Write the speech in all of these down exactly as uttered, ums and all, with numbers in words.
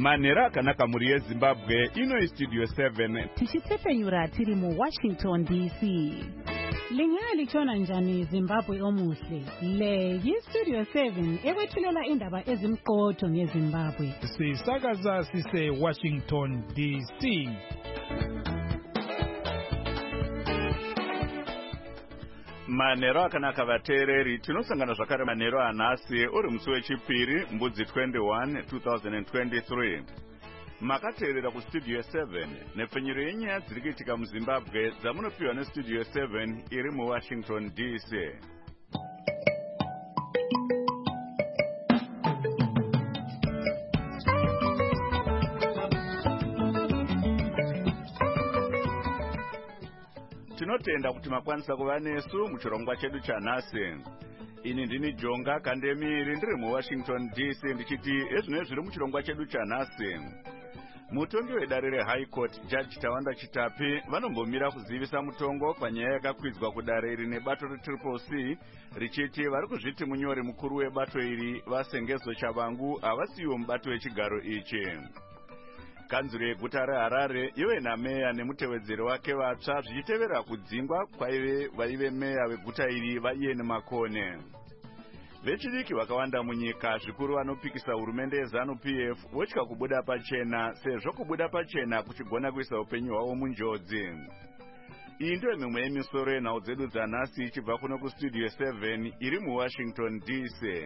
Manera akanaka muri yeZimbabwe ino Studio seven. Tichitepfenyura tiri mu Washington D C. Lingali chona njani Zimbabwe omuhle. Le yi Studio seven ekwethulela indaba ezimqotho ngeZimbabwe. Sisakaza sise Washington D C. Manero akanaka vateereri tinosangana zvakare manero anhasi uri musi wechipiri mbudzi twenty-one two thousand twenty-three. Makateerera kustudio seven nepfenyuro yenyaya dziri kuitika muZimbabwe dzamunopiwa nestudio seven iri muWashington D C. Tinotenda kuti makwanisa kuva nesu muchirongwa chedu chanhasi. Ini ndini Jonga Kandemiri ndiri muWashington D C ndichiti ezvinenge zviri muchirongwa chedu chanhasi. Mutongi wedare reHigh Court Judge Tawanda Chitapi vanombomira kuzivisa mutongo panyaya yakakwidzwa kudare iri nebato reTriple C richiti vari kuzviti munyori mukuru webato iri vaSengezo Chavangu havasiwo mubato wechigaro ichi. Kanzuro yeguta reHarare ive nameya nemutevedzeri wake vatsva zvichitevera kudzingwa kwaive vaive meya weguta iri vaIan Makone. Vechidiki vakawanda munyika zvikuru vanopikisa hurumende yeZANU-P F votya kubuda pachena sezvo kubuda pachena kuchigona kuisa upenyu hwavo munjodzi. Iyi ndiyo mimwe yemisoro yenhau dzedu dzanhasi ichibva kuno kustudio seven iri muWashington D C.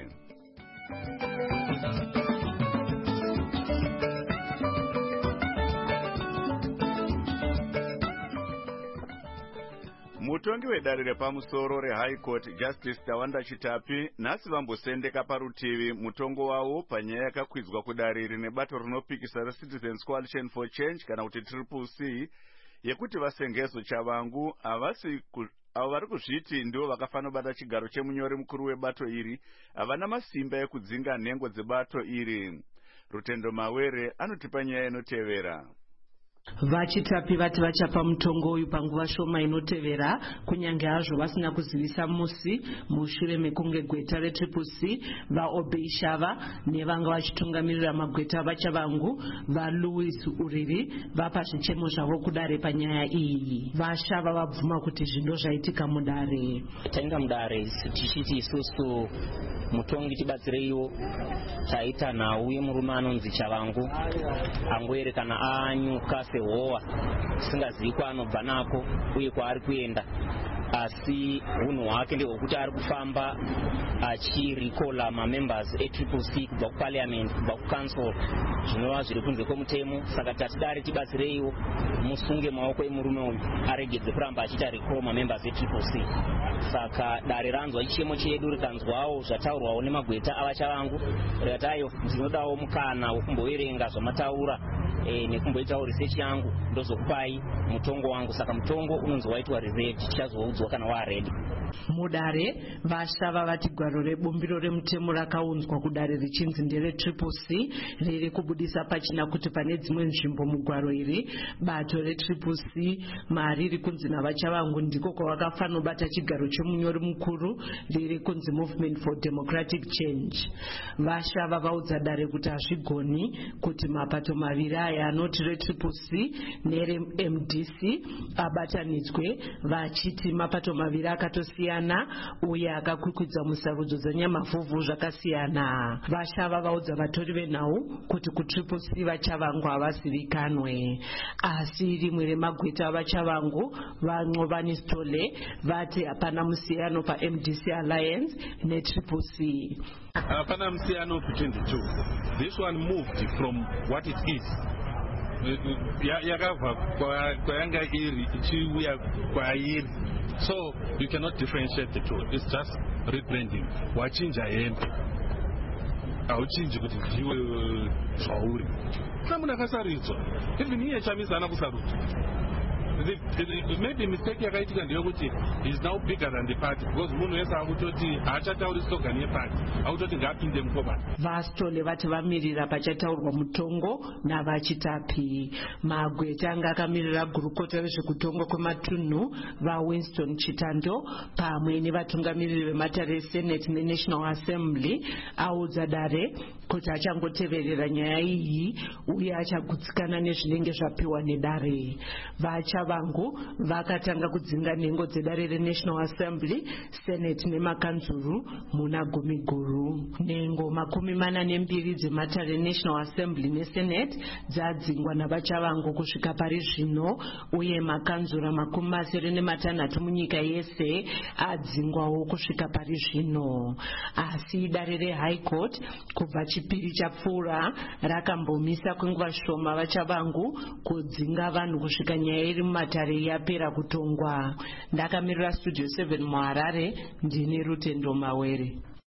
Mutongi wedare repamusoro reHigh Court Justice Tawanda Chitapi nhasi vambosendeka parutivi mutongo wavo panyaya yakakwidzwa kudare iri nebato rinopikisa reCitizens Coalition for Change kana kuti Triple C yekuti vaSengezo Chavangu havasi avo vari kuzviti ndivo vakafanira kubata chigaro chemunyori mukuru webato iri havana masimba ekudzinga nhengo dzebato iri. Rutendo Mawere anotipa nyaya inotevera. Vachitapi vati vachapa mutongo uyu panguva shoma inotevera kunyange hazvo vasina kuzivisa musi mushure mekunge gweta reTriple C vaObey Shava nevanga vachitungamirira magweta vaChavangu vaLouis Uriri vapa zvichemo zvavo kudare panyaya iyi. VaShava vabvuma kuti zvindo zvaitika mudare. Tainga mudare tichiti isusu mutongi tibatsireiwo taita nhau yemurume anonzi Chavangu angoerekana anyuka sehowa tisingazivi kwaanobva nako uye kwaari kuenda, asi unhu hwake ndehwekuti ari kufamba achirikola mamembers eTriple C kubva kuparliament kubva kucouncil zvinova zviri kunze kwemutemo. Saka tatidare tibatsireiwo musunge maoko emurume uyu aregedze kuramba achiita recall mamembers eTriple C. Saka dare ranzwa chichemo chedu rikanzwawo zvataurwawo nemagweta avaChavangu rikati ayo ndinodawo mukana wekumboverenga zvamataura e, nekumboitawo research yangu ndozokupai mutongo wangu. Saka mutongo unonzi waitwa reserved, tichazoudzwa kana waaredi. Mudare vaShava vati gwaro rebumbiro remutemo rakaunzwa kudare richinzi ndereTriple C riri kubudisa pachina kuti pane dzimwe nzvimbo mugwaro iri bato reTriple C mariri kunzi navaChavangu ndiko kwavakafanira kubata chigaro chemunyori mukuru riri kunzi Movement for Democratic Change. VaShava vaudza dare kuti hazvigoni kuti mapato maviri aya anoti reTriple C nereM D C abatanidzwe vachiti mapato maviri akatosiyana uye akakwikwidza musarudzo dzanyamavhuvhu zvakasiyana. VaShava vaudza vatori venhau kuti kuTriple C vaChavangu havasivikanwe, asi rimwe remagweta avaChavangu vaNcovani Stole vati hapana musiyano paM D C Alliance neTriple C. Hapana musiyano twenty-two. This one moved from what it is. Yakava kwayanga iri ichiuya kwairi. So you cannot differentiate the two. It's just rebranding. Wachinja hembe auchinji kuti zviwe zvauri. Namuna akasaridzwa. Even iye chamizana kusarudza. Maybe mistake yakaitika ndeyekuti is now bigger than the party because munhu wese akutoti haachatauri slogan yeparty akutoti ngaapinde mukobani. VaStole vati vamirira pachataurwa mutongo navaChitapi. Magweta anga akamirira gurukota rezvekutongwa kwematunhu vaWinston Chitando pamwe nevatungamiriri vematare eSenate neNational Assembly audza dare kuti achangoteverera nyaya iyi uye achagutsikana nezvinenge zvapiwa nedare. Vachavangu vakatanga kudzinga nhengo dzedare reNational Assembly, Senate nemakanzuru muna gumi guru. Nhengo makumi mana nembiri dzematare National Assembly neSenate dzadzingwa navachavangu kusvika pari zvino, uye makanzura makumi masere nematanhatu munyika yese adzingwawo kusvika pari zvino. Asi dare reHigh Court kubva chipiri chapfuura rakambomisa kwenguva shoma vachavangu kudzinga vanhu kusvika nyaya iri mumatare yapera kutongwa. Ndakamirira Studio seven muHarare, ndini Rutendo Mawere.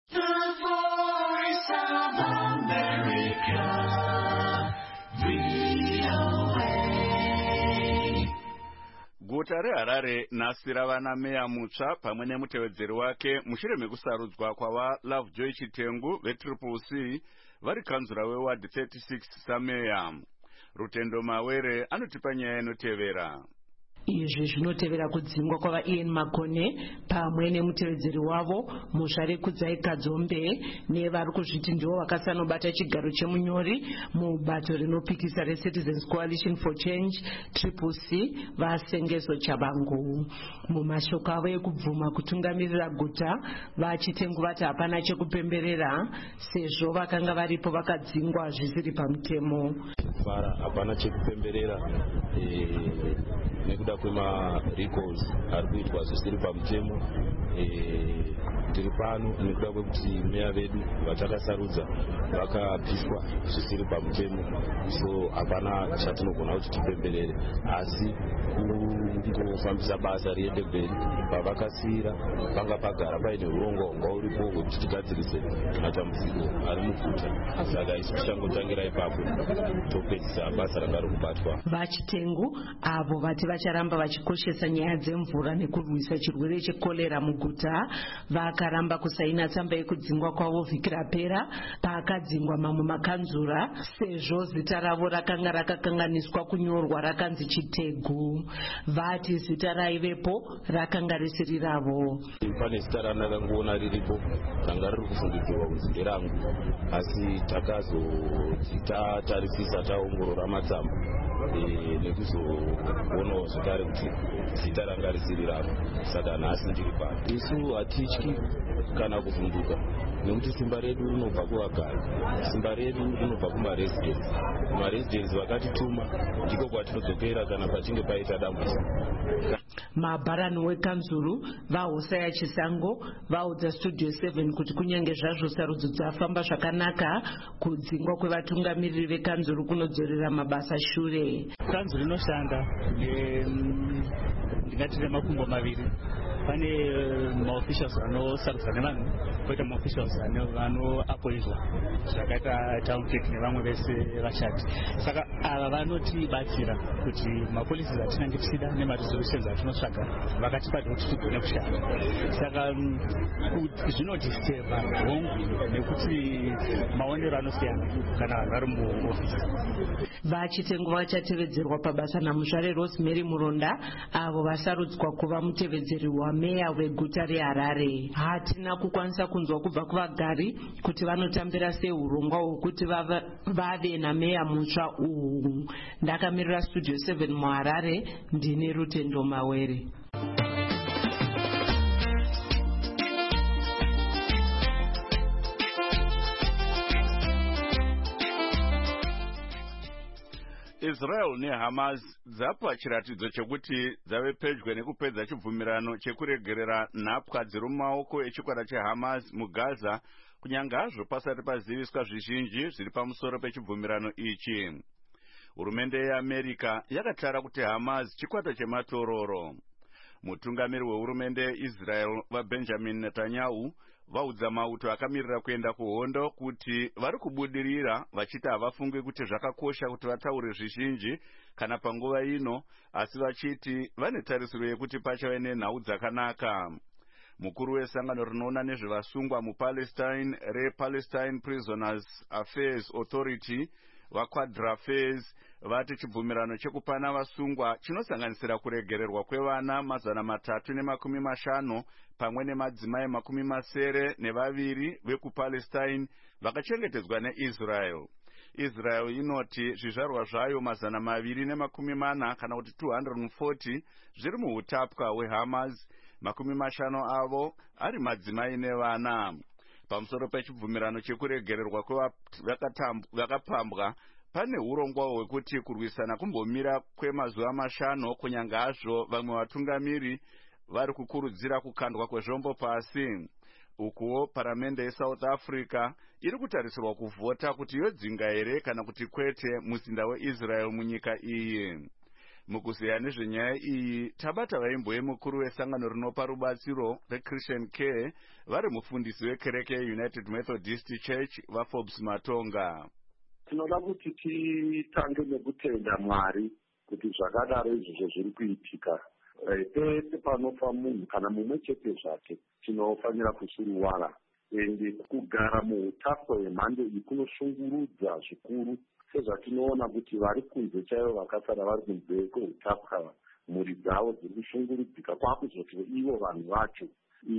Guta reHarare nhasi rava nameya mutsva pamwe nemutevedzeri wake mushure mekusarudzwa kwava Lovejoy Chitengu veTriple C vari kanzura weward thirty-six sameya. Rutendo Mawere anotipa nyaya inotevera. Izvi zvinotevera kudzingwa kwava Ian Makone pamwe nemutevedzeri wavo Muzvare Kudzai Kadzombe nevari kuzviti ndivo vakasanobata chigaro chemunyori mubato rinopikisa reCitizens Coalition for Change Triple C vaSengezo Chabangu. Mumashoko avo ekubvuma kutungamirira guta, vaChitengu vati hapana chekupemberera sezvo vakanga varipo vakadzingwa zvisiri pamutemo. Fara hapana chekupemberera eh, nekuda kwema recalls ari kuitwa zvisiri pamutemo. eh, tiri pano nekuda kwekuti meya vedu vatakasarudza vakapiswa zvisiri pamutemo, so hapana chatinogona kuti tipemberere, asi kungofambisa basa riende mberi. Pavakasiyira panga pagara paine urongwa uripo hwekuti tigadzirise matambudziko ari muguta, saka isi tichangotangira ipapo topedzisa basa ranga rikubatwa. VaChitengu avo vati vacharamba vachikoshesa nyaya dzemvura nekurwisa chirwere chekorera muguta vakaramba kusaina tsamba yekudzingwa kwavo vhiki rapera pakadzingwa mamwe makanzura sezvo zita ravo rakanga rakakanganiswa kunyorwa rakanzi Chitegu. Vati zita raivepo rakanga risiri ravo. Pane zita randakangoona riripo ranga riri kufungidzirwa kuti nderangu, asi takazoti tatarisisa taongorora matsamba nekuzoonawo zvakare kuti zita ranga risiri ravo, saka nhasi ndiri pano. Isu hatityi kana kuvhunduka nekuti simba redu rinobva kuvagari, simba redu rinobva kumaresidents. Kumaresidents vakatituma ndiko kwatinodzokera kana pachinge paita dambudziko. Mabharani wekanzuru vaHosea Chisango vaudza Studio seven kuti kunyange zvazvo sarudzo dzafamba zvakanaka, kudzingwa kwevatungamiriri vekanzuru kunodzorera mabasa shure. Kanzuru inoshanda ndingati nemakumbo maviri. Pane maofficials anosarudza nevanhu, koita maofficials vanoapoizwa zvakaita town clerk nevamwe vese vashati. Saka ava vanotibatsira kuti mapolisi atinenge tichida nemaresolutions atinotsvaga vakatipa kuti tigone kushanda. Saka zvinodisturba hongu nekuti maonero anosiyana kana vanhu vari muofisi. VaChitengu vachatevedzerwa pabasa naMuzvare Rosemary Muronda avo vasarudzwa kuva mutevedzeri wameya weguta reHarare. Hatina kukwanisa kunzwa kubva kuvagari kuti vanotambira sei urongwa hwekuti vave nameya mutsva uhu. Ndakamirira Studio seven muHarare, ndini Rutendo Mawere. Israel neHamas dzapa chiratidzo chekuti dzave pedyo nekupedza chibvumirano chekuregerera nhapwa dziri mumaoko echikwata cheHamas muGaza, kunyange hazvo pasati paziviswa zvizhinji zviri pamusoro pechibvumirano ichi. Hurumende yeAmerica yakatara kuti Hamas chikwata chematororo. Mutungamiri wehurumende yeIsrael vaBenjamin Netanyahu vaudza mauto akamirira kuenda kuhondo kuti vari kubudirira, vachiti havafungi kuti zvakakosha kuti vataure zvizhinji kana panguva ino, asi vachiti vane tarisiro yekuti pachave nenhau dzakanaka. Mukuru wesangano rinoona nezvevasungwa muPalestine rePalestine Prisoners Affairs Authority vaquadrafes vati chibvumirano chekupana vasungwa chinosanganisira kuregererwa kwevana mazana matatu nemakumi mashanu pamwe nemadzimai makumi masere nevaviri vekupalestine vakachengetedzwa neisrael. Israel inoti zvizvarwa zvayo mazana maviri nemakumi mana kana kuti two hundred forty zviri muutapwa hweHamas, makumi mashanu avo ari madzimai nevana. Pamusoro pechibvumirano chekuregererwa kwevakapambwa pane urongwa hwekuti kurwisana kumbomira kwemazuva mashanu kunyanga hazvo vamwe vatungamiri vari kukurudzira kukandwa kwezvombo pasi. Ukuwo paramende yeSouth Africa iri kutarisirwa kuvhota kuti yodzinga here kana kuti kwete muzinda weIsrael munyika iyi. Mukuzeya nezvenyaya iyi tabata vaimboye mukuru wesangano rinopa rubatsiro reChristian Care vari mufundisi wekereke yeUnited Methodist Church vaForbes Matonga. Tinoda kuti titange nekutenda Mwari kuti zvakadaro izvozvo zviri kuitika. Pese panofa munhu kana mumwe chete zvake tinofanira kusuruwara, ende kugara muutapwa hwemhando iyi kunoshungurudza zvikuru, sezvatinoona kuti vari kunze chaivo vakasara vari kunze kweutapwa mhuri dzavo dziri kushungurudzika kwakuzoti ivo vanhu vacho.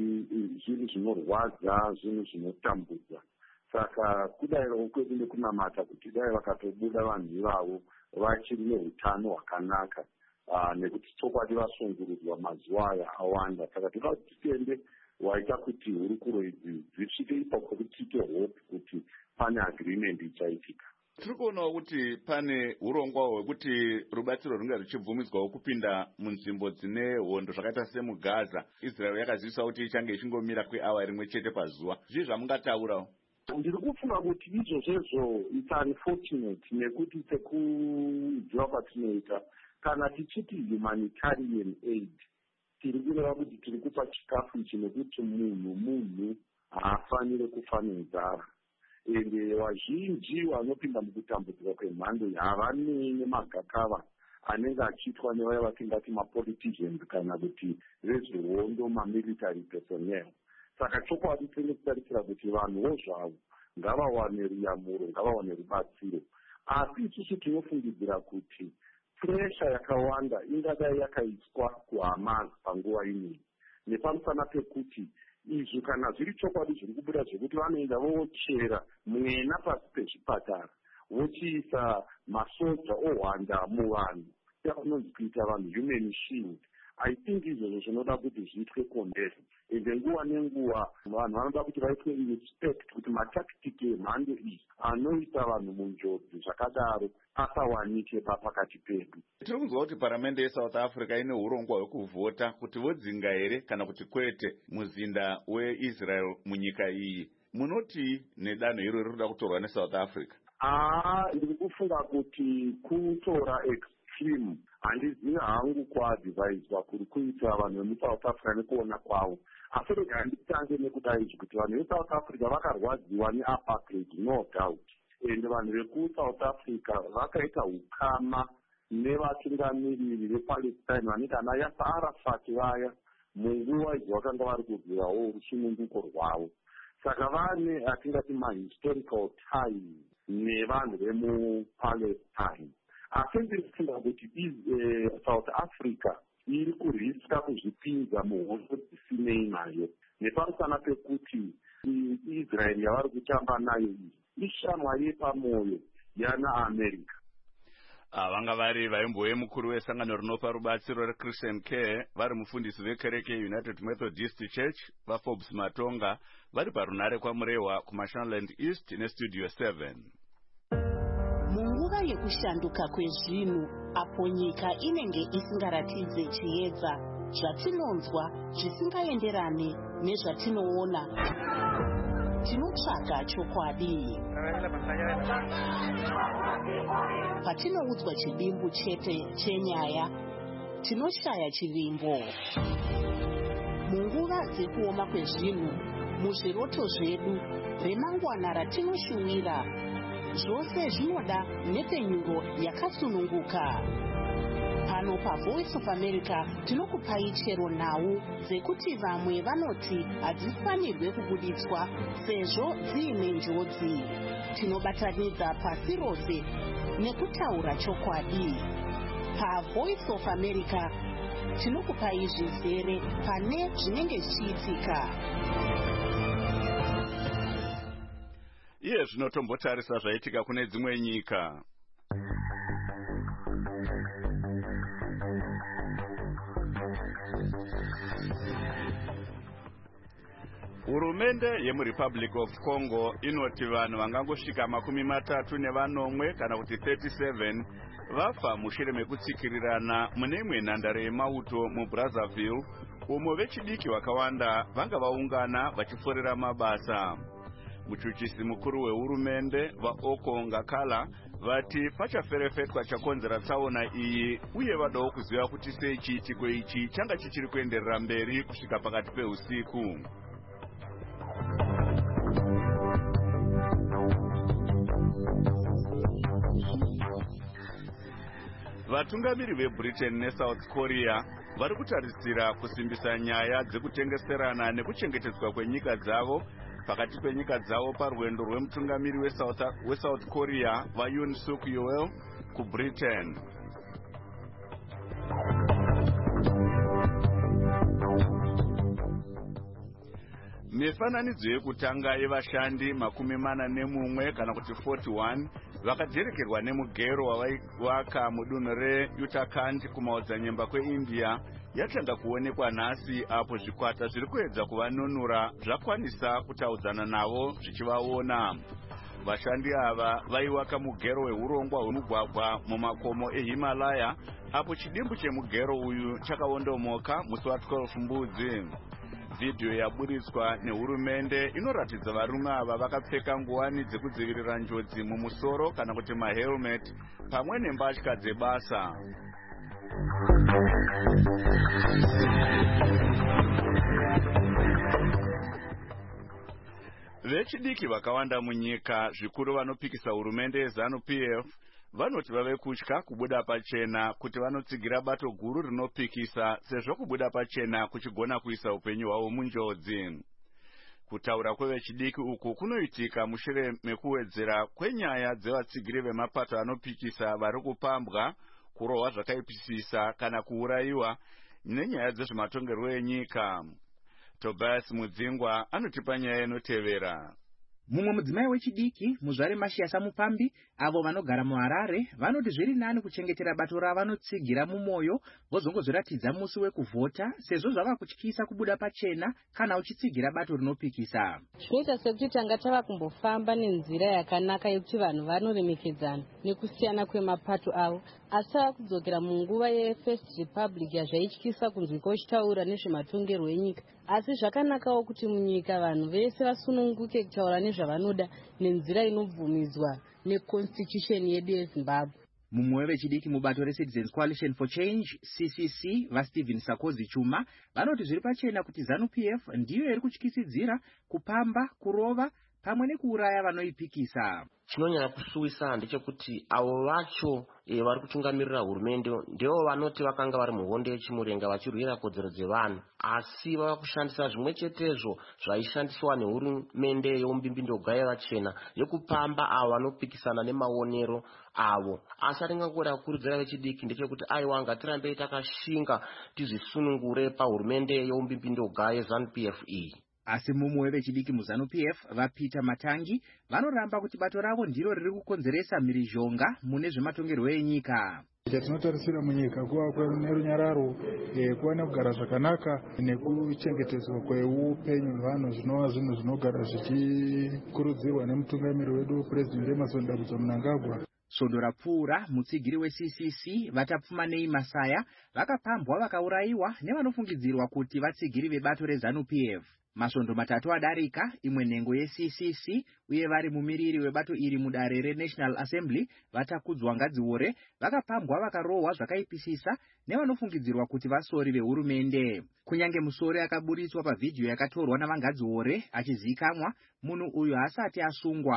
Zvinhu zvinorwadza, zvinhu zvinotambudza. Saka kudayiwo kwedu nekunamata kuti dai vakatobuda vanhu ivavo vachiri neutano hwakanaka. Uh, nekuti chokwadi vasungurudzwa mazuva aya awanda. Saka toda kuti titende waita kuti hurukuro idzi dzisvike ipapo kuti tiite hope kuti pane agreement ichaitika. Tiri kuonawo kuti pane urongwa hwekuti rubatsiro runge ruchibvumidzwawo kupinda munzvimbo dzine hondo zvakaita semuGaza. Israel yakazivisa kuti ichange ichingomira kweawa rimwe chete pazuva. Zvii zvamungataurawo? Ndiri kufunga kuti izvozvo it's unfortunate nekuti sekudziwa kwatinoita kana tichiti humanitarian aid tiri kureva kuti tiri kupa chikafu ichi nekuti munhu munhu haafanire kufa nenzara. Ende vazhinji vanopinda mukutambudzika kwemhando havanei nemagakava anenge achiitwa nevaya vatingati mapoliticians kana kuti vezvehondo mamilitary personnel. Saka chokwadi tine kutarisira kuti vanhuwo zvavo ngavawane ruyamuro, ngavawane rubatsiro. Asi isusu tinofungidzira kuti presha yakawanda ingadai yakaiswa kuHamas panguva inei, nepamusana pekuti izvi kana zviri chokwadi zviri kubuda zvekuti vanoenda vochera mwena pasi pezvipatara vochiisa masoja ohwanda muvanhu yavanonzi kuita vanhu human shield. I think izvozvo zvinoda kuti zviitwe kondezo, ende nguva nenguva vanhu vanoda kuti vaitwe respect kuti matakitiki emhando iyi anoisa vanhu munjodzi zvakadaro asawanike pakati pedu. Tiri kunzwa kuti paramende yeSouth Africa ine urongwa hwekuvhota kuti vodzinga here kana kuti kwete muzinda weIsrael munyika iyi. Munoti nedanho iro riri kuda kutorwa neSouth Africa? Ah, ndiri kufunga kuti kutora extreme handizivi hangu kwaadhivaiswa kuri kuita vanhu vemuSouth Africa nekuona kwavo. Asi rega nditange nekudai izvi kuti vanhu veSouth Africa vakarwadziwa neapartheid, no doubt. Ende vanhu vekuSouth Africa vakaita ukama nevatungamiriri vePalestine vanenge ana Yasser Arafat vaya munguva idzi vakanga vari kurwirawo rusununguko rwavo. Saka vane atingati mahistorical ties nevanhu vemuPalestine. Asi ndiri kufunga kuti South Africa iri kuriska kuzvipinza muhondo dzisinei nayo, nepamusana pekuti Israel yavari kutamba nayo iyi ishamwari yepamoyo yana America. Vanga vari vaimboye mukuru wesangano rinopa rubatsiro reChristian Care vari mufundisi vekereke United Methodist Church vaForbes Matonga vari parunare kwaMurehwa kuMashonaland East neStudio seven. Munguva yekushanduka kwezvinhu apo nyika inenge isingaratidze chiedza, zvatinonzwa zvisingaenderane nezvatinoona, tinotsvaga chokwadi. Patinoudzwa chidimbu chete chenyaya, tinoshaya chivimbo. Munguva dzekuoma kwezvinhu, muzviroto zvedu, remangwana ratinoshuwira, zvose zvinoda nepenyuro yakasununguka. Pano paVoice of America tinokupai chero nhau dzekuti vamwe vanoti hadzifanirwe kubuditswa sezvo dziine njodzi. Tinobatanidza pasi rose nekutaura chokwadi. PaVoice of America tinokupai zvizere pane zvinenge zvichiitika. Iye zvinotombotarisa zvaitika kune dzimwe nyika. Hurumende yemuRepublic of Congo inoti vanhu vangangosvika makumi matatu nevanomwe kana kuti thirty-seven vafa mushure mekutsikirirana mune imwe nhandare yemauto muBrazzaville, umo vechidiki vakawanda vanga vaungana vachiforera mabasa. Muchuchisi mukuru wehurumende vaOko Ngakala vati pachaferefetwa chakonzera tsaona iyi, uye vadawo kuziva kuti sei chiitiko ichi changa chichiri kuenderera mberi kusvika pakati peusiku. Vatungamiri veBritain neSouth Korea vari kutarisira kusimbisa nyaya dzekutengeserana nekuchengetedzwa kwenyika dzavo pakati penyika dzavo parwendo rwemutungamiri weSouth, weSouth Korea vaYoon Suk Yeol kuBritain. Mifananidzo yekutanga yevashandi makumi mana nemumwe kana kuti forty-one vakajerekerwa nemugero wavaivaka mudunhu reUttarakhand kumaodzanyemba kweIndia yatanga kuonekwa nhasi, apo zvikwata zviri kuedza kuvanunura zvakwanisa kutaudzana navo zvichivaona. Vashandi ava vaiwaka mugero wehurongwa hwemugwagwa mumakomo eHimalaya, apo chidimbu chemugero uyu chakaondomoka musi wa12 mbudzi. Video yaburitswa nehurumende inoratidza varume ava vakapfeka nguwani dzekudzivirira njodzi mumusoro kana kuti mahelmet pamwe nembatya dzebasa. Vechidiki vakawanda munyika, zvikuru vanopikisa hurumende yeZANU-P F, vanoti vave kutya kubuda pachena kuti vanotsigira bato guru rinopikisa sezvo kubuda pachena kuchigona kuisa upenyu hwavo munjodzi. Kutaura kwevechidiki uku kunoitika mushure mekuwedzera kwenyaya dzevatsigiri vemapato anopikisa vari kupambwa, kurohwa zvakaipisisa kana kuurayiwa nenyaya dzezvematongerwo enyika. Tobias Mudzingwa anotipa nyaya inotevera. Mumwe mudzimai wechidiki muzvare Mashiyasa Mupambi avo vanogara muHarare vanoti zviri nani kuchengetera bato ravanotsigira mumwoyo vozongozviratidza musi wekuvhota sezvo zvava kutyisa kubuda pachena kana uchitsigira bato rinopikisa. Zvinoita sekuti tanga tava kumbofamba nenzira yakanaka yekuti vanhu vanoremekedzana nekusiyana kwemapato avo, asi tava kudzokera munguva yeFirst Republic yazvaityisa kunzwika uchitaura nezvematongerwo enyika. Asi zvakanakawo kuti munyika vanhu vese vasununguke kutaura nezvavanoda nenzira inobvumidzwa neconstitution yedu yeZimbabwe. Mumwe wevechidiki mubato reCitizens Coalition for Change C C C vaStephen Sakozi Chuma vanoti zviri pachena kuti ZANU-P F ndiyo iri kutyisidzira kupamba, kurova pamwe nekuuraya vanoipikisa. Chinonyanya kusuwisa ndechekuti avo vacho e, vari kutungamirira hurumende ndivo vanoti vakanga vari muhondo yechimurenga vachirwira kodzero dzevanhu, asi vava kushandisa zvimwe chetezvo zvaishandiswa nehurumende yeumbimbindo yevachena yekupamba avo vanopikisana nemaonero avo. Asi atingangora kukurudzira vechidiki ndechekuti aiwa ngatirambei takashinga tizvisunungure pahurumende yeumbimbindo yeZANU-P F iyi. Asi mumwe wevechidiki muZANU-P F vaPeter Matangi vanoramba kuti bato ravo ndiro riri kukonzeresa mhirizhonga mune zvematongerwo enyika. Chatinotarisira munyika kuva nerunyararo, kuva nekugara zvakanaka nekuchengetedzwa kweupenyu hwevanhu zvinova zvinhu zvinogara zvichikurudzirwa nemutungamiri wedu President Emmerson Dambudzo Mnangagwa. Svondo rapfuura mutsigiri weC C C vatapfuma nei Masaya vakapambwa vakaurayiwa nevanofungidzirwa kuti vatsigiri vebato reZANU-P F. Masvondo matatu adarika, imwe nhengo yeC C C uye vari mumiriri webato iri mudare reNational Assembly vatakudzwa Ngadziore vakapambwa vakarohwa zvakaipisisa nevanofungidzirwa kuti vasori vehurumende. Kunyange musori akaburitswa pavhidhiyo yakatorwa navaNgadziore achizikamwa, munhu uyu haasati asungwa.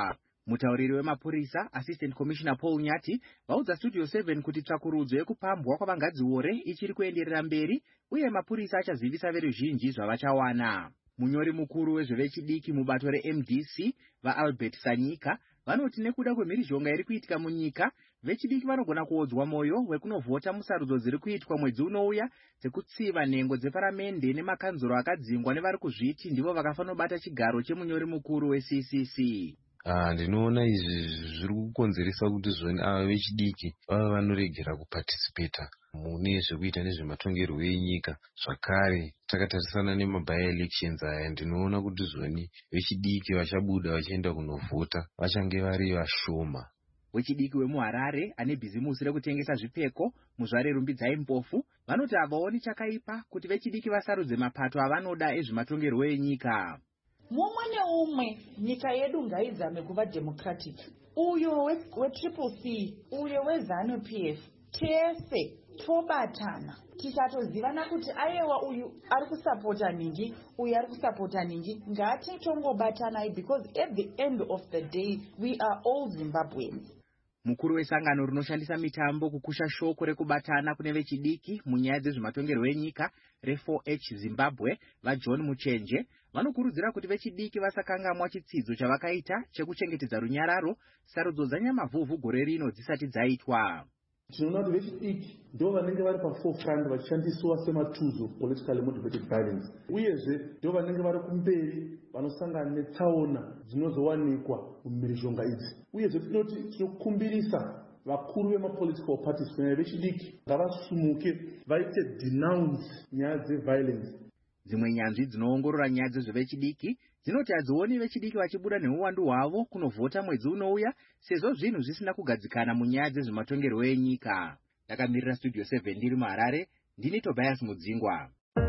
Mutauriri wemapurisa Assistant Commissioner Paul Nyati vaudza Studio seven kuti tsvakurudzo yekupambwa kwavangadziore ichiri kuenderera mberi uye mapurisa achazivisa veruzhinji zvavachawana. Munyori mukuru wezvevechidiki mubato re-M D C vaAlbert Sanyika vanoti nekuda kwemhirizhonga iri kuitika munyika, vechidiki vanogona kuodzwa moyo wekunovhota musarudzo dziri kuitwa mwedzi unouya dzekutsiva nhengo dzeparamende nemakanzuro akadzingwa nevari kuzviti ndivo vakafanobata chigaro chemunyori mukuru we-C C C. Ah, ndinoona izvi zviri kukonzeresa kuti zvoni ava vechidiki vava vanoregera kuparticipata mune zvekuita nezvematongerwo enyika. Zvakare takatarisana nemaby elections aya, ndinoona kuti zvoni vechidiki vachabuda vachienda kunovhota vachange vari vashoma. Wechidiki wemuHarare ane bhizimusi rekutengesa zvipfeko muzvare Rumbidzai Mpofu vanoti havaoni chakaipa kuti vechidiki vasarudze mapato avanoda ezvematongerwo enyika. Mumwe neumwe nyika yedu ngaizame kuva democratic. Uyo we-Triple C, uyo we-ZANU P F, tese tobatana tisatozivana kuti aiwa uyu ari kusapota ningi, uyu ari kusapota ningi. Ngatitongobatanai because at the end of the day we are all Zimbabweans. Mukuru wesangano rinoshandisa mitambo kukusha shoko rekubatana kune vechidiki munyaya dzezvematongerwo enyika re four H Zimbabwe vaJohn Muchenje vanokurudzira kuti vechidiki vasakangamwa chitsidzo chavakaita chekuchengetedza runyararo sarudzo dzanyamavhuvhu gore rino dzisati dzaitwa. Tinoona kuti vechidiki ndo vanenge vari paforefront vachishandiswa sematuzo politically motivated violence, uyezve ndo vanenge vari kumberi vanosangana netsaona dzinozowanikwa mumhirizhonga idzi. Uyezve tinoti tinokumbirisa vakuru vemapolitical parties kunyanya vechidiki ngavasumuke vaite denounce nyaya dzeviolence. Dzimwe nyanzvi dzinoongorora nyaya dzezvevechidiki dzinoti hadzioni vechidiki vachibuda neuwandu hwavo kunovhota mwedzi unouya sezvo zvinhu zvisina kugadzikana munyaya dzezvematongerwo enyika. Ndakamirira Studio seven ndiri muHarare, ndini Tobias Mudzingwa.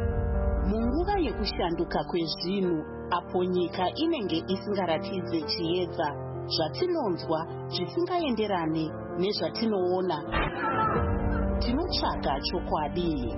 Munguva yekushanduka kwezvinhu apo nyika inenge isingaratidze chiedza, zvatinonzwa zvisingaenderane nezvatinoona, tinotsvaga chokwadi.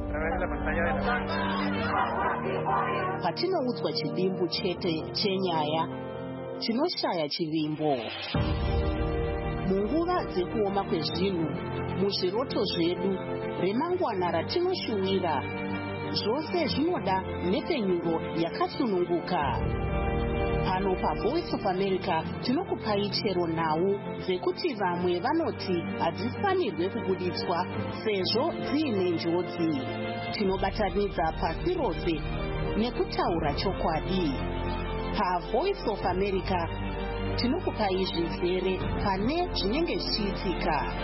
Patinoudzwa chivimbo chete chenyaya, tinoshaya chivimbo. Munguva dzekuoma kwezvinhu, muzviroto zvedu, remangwana ratinoshuwira, zvose zvinoda nhepfenyuro yakasununguka. Pano paVoice of America tinokupai chero nhau dzekuti vamwe vanoti hadzifanirwe kubuditswa sezvo dziine njodzi. Tinobatanidza pasi rose nekutaura chokwadi. PaVoice of America tinokupai zvizere pane zvinenge zvichiitika.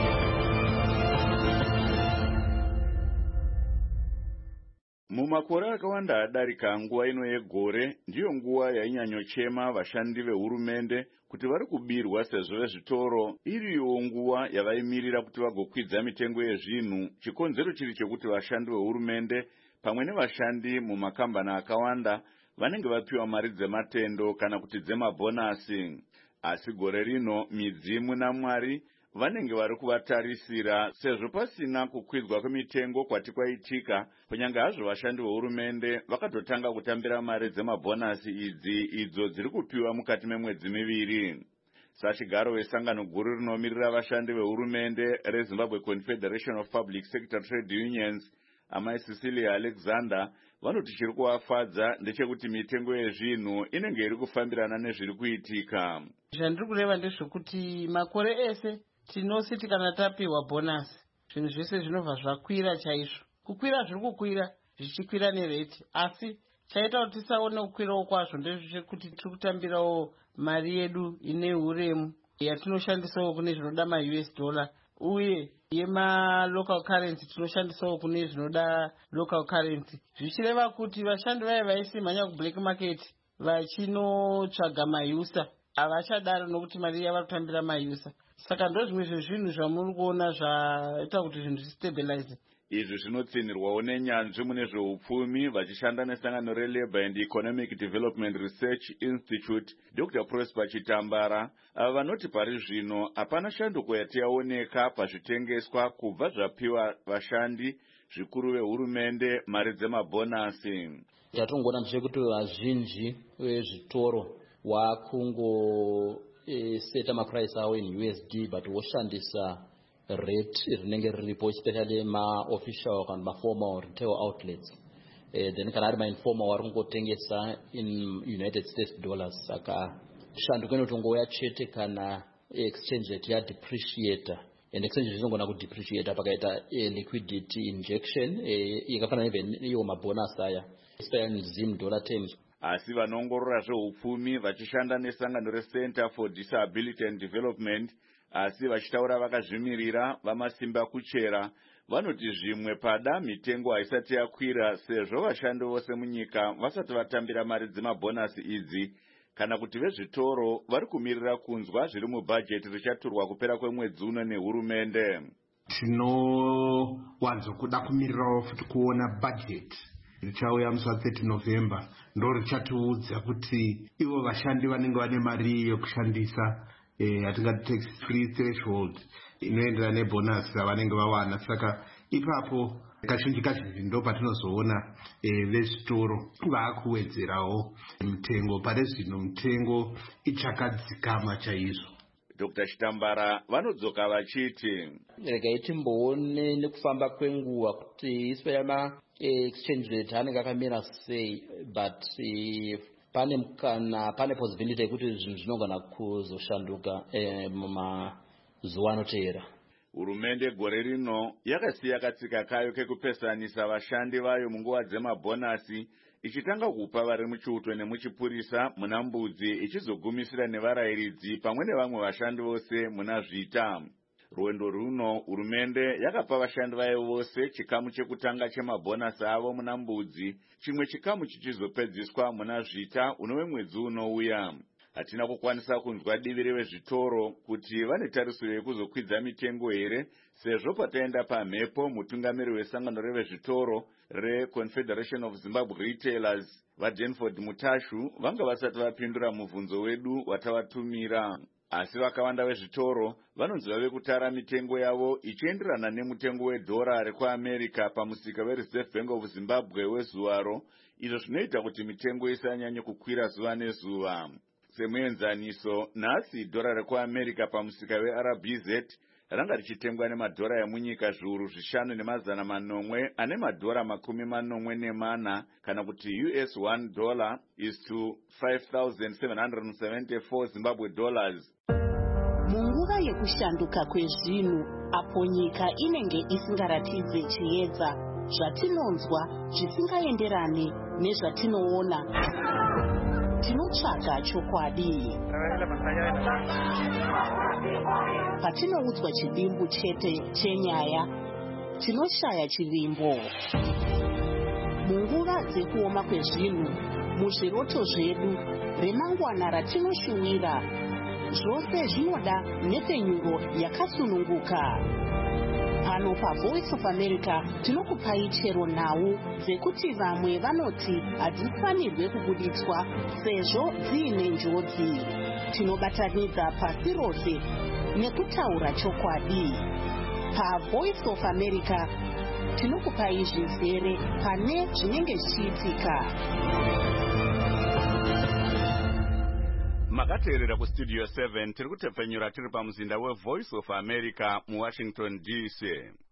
Mumakore akawanda adarika, nguva ino yegore ndiyo nguva yainyanyochema vashandi vehurumende kuti vari kubirwa sezvo vezvitoro iriyo nguva yavaimirira kuti vagokwidza mitengo yezvinhu, chikonzero chiri chekuti vashandi vehurumende pamwe nevashandi mumakambani akawanda vanenge vapiwa mari dzematendo kana kuti dzemabhonasi. Asi gore rino midzimu naMwari vanenge vari kuvatarisira sezvo pasina kukwidzwa kwemitengo kwati kwaitika, kunyange hazvo vashandi vehurumende vakatotanga kutambira mari dzemabhonasi idzi idzo dziri kupiwa mukati memwedzi miviri. Sachigaro wesangano guru rinomirira vashandi vehurumende reZimbabwe Confederation of Public Sector Trade Unions, amai Cecilia Alexander, vanoti chiri kuvafadza ndechekuti mitengo yezvinhu inenge iri kufambirana nezviri kuitika. Zvandiri kureva ndezvekuti makore ese tinositi kana tapiwa bhonasi zvinhu zvese zvinobva zvakwira chaizvo. Kukwira zviri kukwira zvichikwira nereti, asi chaita kuti tisaone kukwirawo kwazvo ndezvekuti tiri kutambirawo mari yedu ine uremu yatinoshandisawo kune zvinoda ma-U S dollar, uye yema-local currency tinoshandisawo kune zvinoda local currency. Zvichireva kuti vashandi vaye vaisimhanya kublack market vachinotsvaga mayusa havachadaro nokuti mari yavari kutambira mayusa. Saka ndo zvimwe zvezvinhu zvamuri kuona zvaita kuti zvinhu zvistabilize. Izvi zvinotsinirwawo nenyanzvi mune zveupfumi vachishanda nesangano reLabour and Economic Development Research Institute, Doctor Prosper Chitambara, ava vanoti pari zvino hapana shanduko yati yaoneka pazvitengeswa kubva zvapiwa vashandi zvikuru vehurumende mari dzemabhonasi. Yatongoona ndechekuti vazhinji vezvitoro wakungo seta maprice awo in U S D but woshandisa rate rinenge riripo especially ma-official kana ma-formal retail outlets. Uh, then kana ari ma-informal wari kungotengesa in United States dollars. Saka shanduka inotongoya chete kana exchange rate ya depreciator. And exchange rate inogona kudepreciator pakaita liquidity injection yakafanana even iyo mabonus aya especially in Zim dollar terms. Asi vanongorora zveupfumi vachishanda nesangano reCenter for Disability and Development asi vachitaura vakazvimirira vamasimba kuchera vanoti zvimwe pada mitengo haisati yakwira sezvo vashandi vose munyika vasati vatambira mari dzemabhonasi idzi kana kuti vezvitoro vari kumirira kunzwa zviri mubhajeti richaturwa kupera kwemwedzi uno nehurumende. Tinowanzokuda kumirirawo futi kuona bhajeti richauya musi thirty November ndo richatiudza kuti ivo vashandi vanenge vane mari yokushandisa yatingati tax free threshold inoenderana nebonus ravanenge vawana. Saka ipapo kazhinji kazhinji ndo patinozoona vezvitoro vaakuwedzerawo mitengo. Pane zvino mitengo ichakadzikama chaizvo. Doctor Chitambara vanodzoka vachiti regai timboone nekufamba kwenguva kuti isipeyama exchange rate anenge akamira sei but pane mukana pane possibility yekuti zvinhu zvinogona kuzoshanduka mumazuva anoteera. Hurumende gore rino yakasiya katsika kayo kekupesanisa vashandi vayo munguva dzemabhonasi ichitanga kupa vari muchiuto nemuchipurisa muna mbudzi ichizogumisira nevarayiridzi pamwe nevamwe vashandi vose muna zvita. Rwendo runo hurumende yakapa vashandi vayo vose chikamu chekutanga chemabhonasi avo muna mbudzi, chimwe chikamu chichizopedziswa muna zvita unove mwedzi unouya. Hatina kukwanisa kunzwa divi revezvitoro kuti vane tarisiro yekuzokwidza mitengo here, sezvo pataenda pamhepo mutungamiri wesangano revezvitoro reConfederation of Zimbabwe Retailers vaDenford Mutashu vanga vasati vapindura mubvunzo wedu watavatumira. Asi vakawanda vezvitoro vanonzi vave kutara mitengo yavo ichienderana nemutengo wedhora rekuAmerica pamusika weReserve Bank of Zimbabwe wezuwaro, izvo zvinoita kuti mitengo isanyanye kukwira zuva nezuva. Semuenzaniso, nhasi dhora rekuAmerica pamusika weR B Z ranga richitengwa nemadhora emunyika zviuru zvishanu nemazana manomwe ane madhora makumi manomwe nemana, kana kuti U S one dollar is to five thousand seven hundred seventy-four Zimbabwe dollars. Munguva yekushanduka kwezvinhu apo nyika inenge isingaratidze chiedza, zvatinonzwa zvisingaenderane nezvatinoona, tinotsvaga chokwadi. Patinoudzwa chivimbo chete chenyaya, tinoshaya chivimbo. Munguva dzekuoma kwezvinhu, muzviroto zvedu, remangwana ratinoshuwira, zvose zvinoda nhepfenyuro yakasununguka. Pano paVoice of America tinokupai chero nhau dzekuti vamwe vanoti hadzifanirwe kubuditswa sezvo dziine njodzi. Tinobatanidza pasi rose nekutaura chokwadi. PaVoice of America tinokupai zvizere pane zvinenge zvichiitika. Makateerera kustudio seven tiri kutepfenyura tiri pamuzinda weVoice of America muWashington D C.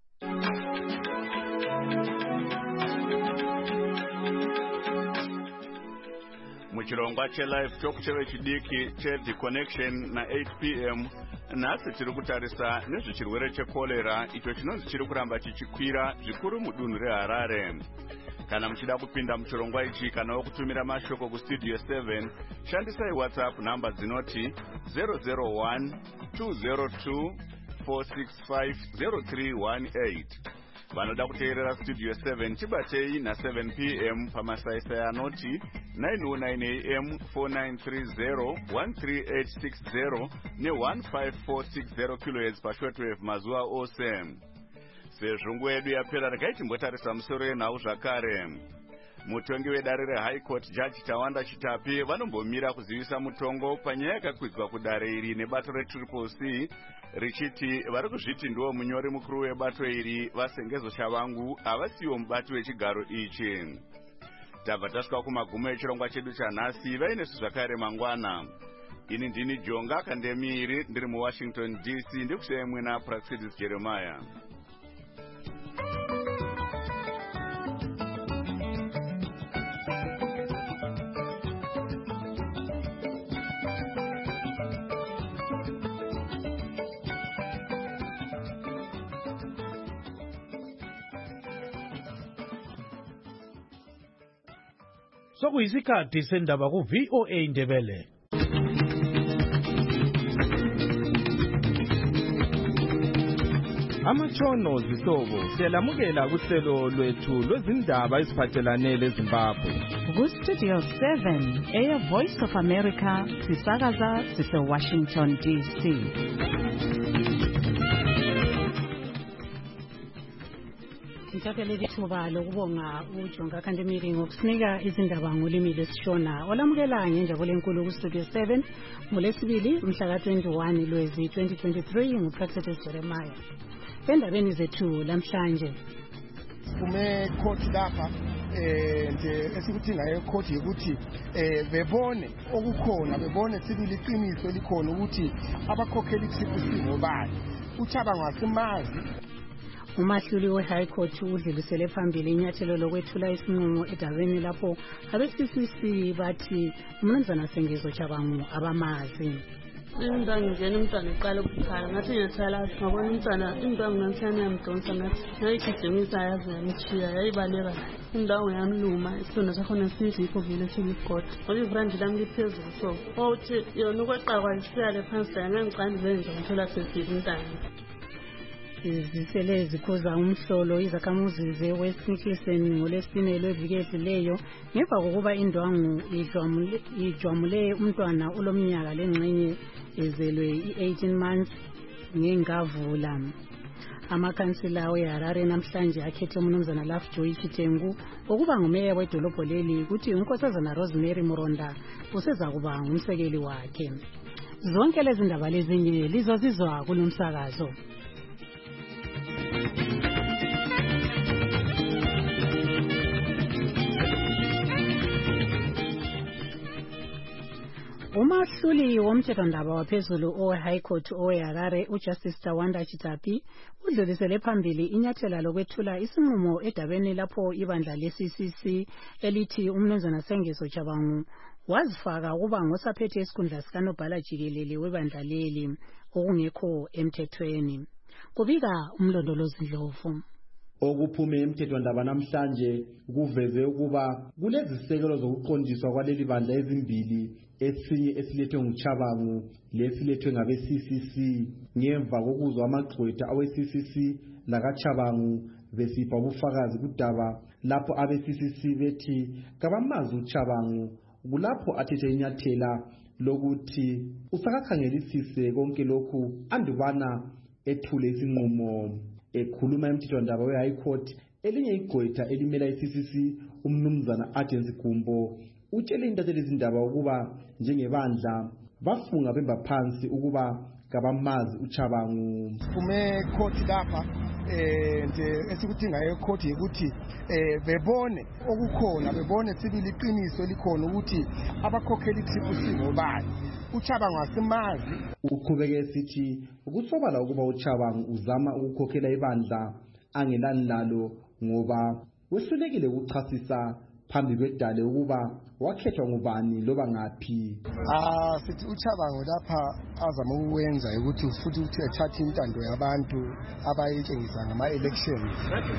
Muchirongwa chelive talk chevechidiki cheThe Connection na eight p m nhasi tiri kutarisa nezvechirwere chekolera icho chinonzi chiri kuramba chichikwira zvikuru mudunhu reHarare. Kana muchida kupinda muchirongwa ichi kana wokutumira mashoko kustudio seven, shandisai WhatsApp namba dzinoti zero zero one two zero two four six five zero three one eight. Vanoda kuteerera studio seven chibatei na seven p m pamasaisai anoti nine oh nine a m four nine three zero one three eight six zero ne one five four six zero kilohertz pashortwave mazuva ose. Sezvo nguva yedu yapera, regai timbotarisa musoro yenhau zvakare. Mutongi wedare reHigh Court Judge Tawanda Chitapi vanombomira kuzivisa mutongo panyaya yakakwidzwa kudare iri nebato reTriple C, richiti vari kuzviti ndiwo munyori mukuru webato iri Vasengezo Shavangu havasiwo mubati wechigaro ichi. Tabva tasvika kumagumo echirongwa chedu chanhasi. Vainesu zvakare mangwana. ini ndini Jonga Kandemiri ndiri mu Washington D C ndikusemwe na Praxidis Jeremiah. Sokuyisikhathi sendaba ku V O A Ndebele. Amatshono zihlobo siyalamukela kuhlelo lwethu lwezindaba eziphathelane leZimbabwe. Ku Studio seven, Air Voice of America, sisakaza sise Washington D C. Ngithathele ithuba lokubonga uJonga Kandemiri ngokusinika izindaba ngolimi lesishona. Olamukela ngenjabulo enkulu ku Studio seven ngolesibili mhla ka twenty-one Lwezi twenty twenty-three nguPraxidis Jeremiah. Endabeni zethu lamhlanje kume court lapha eh nje esikuthinga ecourt ukuthi eh bebone okukhona bebone sibili iqiniso likhona ukuthi abakhokheli iCCC ngobani uThaba ngasimazi. Umahluli we-High Court udlulisele phambili inyathelo lokwethula isinqumo edabeni lapho abe-C C C bathi umnumzana Sengezo Tshabangu abamazi. Ingane ngene umntwana eqala ukukhala ngathi ngiyathala ngabona umntwana ingane ngansana yamdonsa ngathi ngayigijimisa yaze yamchiya yayibaleka indawo yamluma isona sakhona sidikho vile silikhoda ngoba ibrand lami liphezulu so othi yona ukweqakwa isiyale phansi yangangiqandi benje ngithola sesifika umntwana. Izisele zikhuza umhlolo izakhamuzi zeWestern ngolesine lweviki edluleyo ngemva kokuba indwangu ijwamule umntwana olomnyaka lengxenye ezelwe i-eighteen months ngengavula. Amakhansila weHarare namhlanje akhethe umnumzana Lovejoy Chitengu okuba ngumeya wedolobho leli kuthi unkosazana Rosemary Muronda useza kuba ngumsekeli wakhe. Zonke lezi ndaba lezinye lizozizwa kulomsakazo. Umahluli womthethwandaba waphezulu owe-High Court owe-Harare uJustice Tawanda Chitapi udlulisele phambili inyathela lokwethula isinqumo edabeni lapho ibandla le-C C C elithi umnumzana Sengezo Tshabangu wazifaka ukuba ngosaphethe isikhundla sikanobhala jikelele webandla leli okungekho emthethweni. Kubika umlondolozi Ndlovu. Okuphume emthethwandaba namhlanje kuveze ukuba kulezisekelo zokuqondiswa kwaleli bandla ezimbili esinye esilethwe nguTshabangu lesilethwe ngabe-C C C ngemva kokuzwa amagqwetha awe-C C C lakaTshabangu besipha ubufakazi kudaba lapho abe-C C C bethi kabamazi uTshabangu kulapho athethe inyathela lokuthi usakakhangelisise konke lokhu andubana ethule isinqumo. Ekhuluma emthethwandaba we-High Court elinye igqwetha elimela i-C C C umnumzana Agency Gumbo utshele intatheli izindaba ukuba njengebandla bafunga bemba phansi ukuba kabamazi uTshabangu. Kume court lapha eh nje esikuthinga ecourt ukuthi eh bebone okukhona bebone sibili iqiniso likhona ukuthi abakhokheli iCCC ngobani uTshabangu asimazi. Uqhubeke sithi ukusobala ukuba uTshabangu uzama ukukhokhela ibandla angelani lalo ngoba wehlulekile ukuchasisa phambi kwedale ukuba wakhethwa ngubani loba ngaphi. Ah sithi uTshabangu lapha azama ukwenza ukuthi futhi uthi ethatha intando yabantu abayitshengisa ngama elections